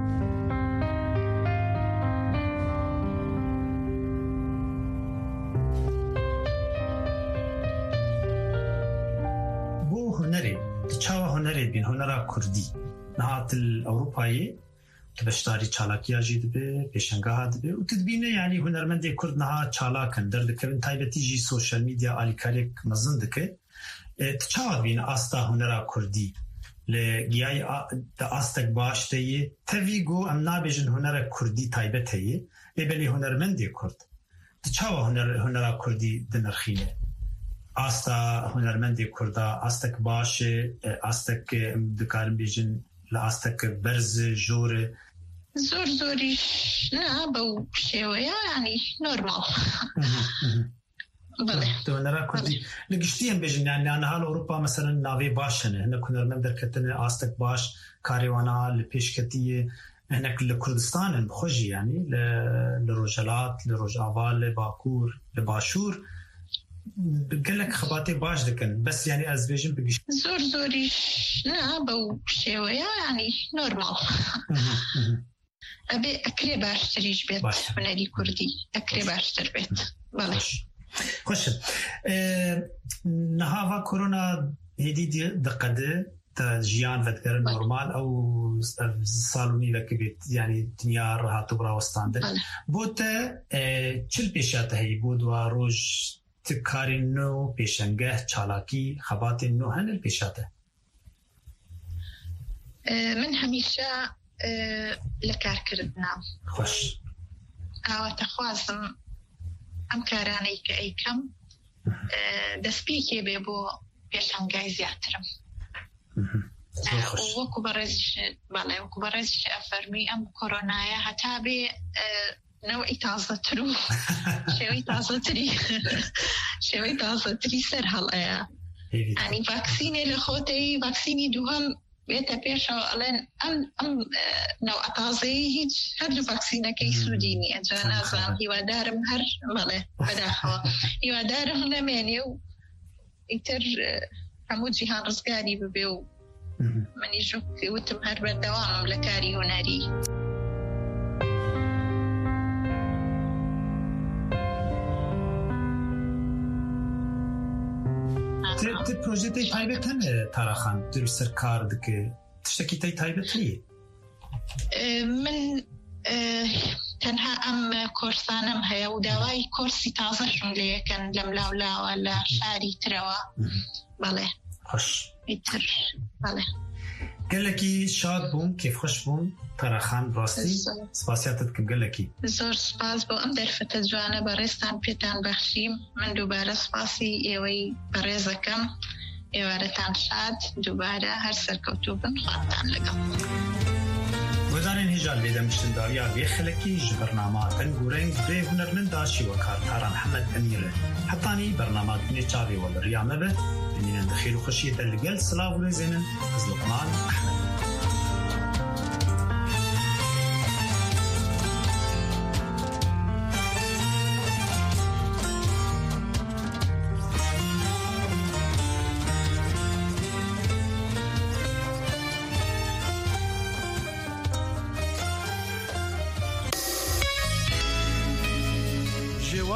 بۆ هونەرێ چاوە هونەرێت بین هونەرا کوردی نهاتل ئەوروپایی کە بەشداری چالاکیاژی دەبێ پێشەنگاها دەبێ و تدبینە یعنی هونەرمەندێک کورد نەها چالاکن دەردەکەون تایبەتیژی سۆشیال میدیا ئالیکارێک مەزن دەکە چاوە بینە ئاستا هونەرا کوردی لە گیای ئاستێک باشتەیە تەوی گۆ ئەم نابێژن هونەرە کوردی تایبەت هەیە لێبەلی هونەرمەندێک کورد چاوە هونەرا کوردی دنرخینە ئاستا هونەرمەندێک کووردا ئاستێک باشێ ئاستێک دکارم بێژن لە ئاستەکە بەرز ژۆرە زۆر زۆریش نا بەو شێوەیە ینی نۆرماڵ هونەرا کوردی لە گشتیان بێژن یانیانەها لە ئەوروپا مەسەرەن ناوێ باشەنە هەنە هونەرمەند دەرکەتنە ئاستێک باش کارێوانە لە پێشکەتیە هەنێک لە کوردستانن بخۆژی ینی لە ڕۆژهەڵات لە ڕۆژئاوا لە باکوور لە باشوور گەلک خەباتێ باش دەکەن بەس یعنی ئەس بێژم بگشت زۆر زۆریش نا بەو شێوەیە ینی نۆرماڵ ئەبێ ئەکرێ باشتریش بێت هونەری کوردی ئەکرێ باشتر بێت بەڵێ خۆشە نەهاوا کۆرۆنا هێدی دقەدە تا ژیان ڤەدگەرە نۆرمال ئەو ساڵونی لەکە بێت ینی دنیا ڕەهاتوو بڕاوەستاندە بۆتە چل پێشاتە هەیە بۆ دوا ڕۆژ کاری نو پێشەنگە چالاکی خەباتی نو هەنر پێشاتە من هەمیشە لە کارکردنا خۆش ئاواتە خوازم ئەم کارانەی کە ئەیکەم دەستپێکێ بێ بۆ پێشەنگای زیاترم وەکو بەڕێزیش بەڵێ وەکو بەڕێزیش ئەفەرمی ئەم کۆرۆنایە هەتا بێ نەوەی تازەتر و شێوەی تازەتری شێوەی تازەتری سەر هەڵەیە ئەنی ڤاکسینێ لە خۆتەی ڤاکسینی دووهەم بێتە پێشەوە ئەڵێن ئەم ئەم نەوە تازەی هیچ هەردوو ڤاکسینەکەی سوودی نییە جا نازانم هیوادارم هەر بەڵێ بەداخەوە هیوادارم نەمێنێ و ئیتر هەموو جیهان ڕزگاری ببێ و منیش وتم هەر بەردەوامم لە کاری هونەری تی پروژه تایبەت هەنە تاراخان درسەر کار دکە تشتێکی تای تایبەت نیە من تەنها ئەم کۆرسانم هەیە و داوای کۆرسی تازەشم لێ یەکەن لەم لاولاوە لە شاری ترەوە بەڵێ خۆش ئیتر بەڵێ گەلێکی شاد بووم کێفخۆش بووم تاراخان ڕاستی سپاسیاتت کەم گەلێکی زۆر سپاس بۆ ئەم دەرفەتە جوانە بەڕێستان پێتان بەخشیم من دووبارە سپاسی ئێوەی بەڕێزەکەم ئێوارەتان شاد دووبارە هەر سەرکەوتوو بن خواتان لەگەڵ وەزانین هیژال بێدەمشتنداویا بێ خەلەکی ji بەرنامە دەنگ و رەنگ بێ هونەرمەندا شیوەکار تاران حەمەد ئەمیرە حەتانی بەرنامە دنێ چاوێوە بەڕیامە بێ بینێنە خێر و خۆشیەتە لەگەڵ سلااو و لێزێنن ئەز لوقمان ئەحمەد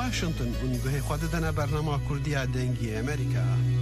واشنطن ونگوهی خود دنا برنامه کردیا دنگی امریکا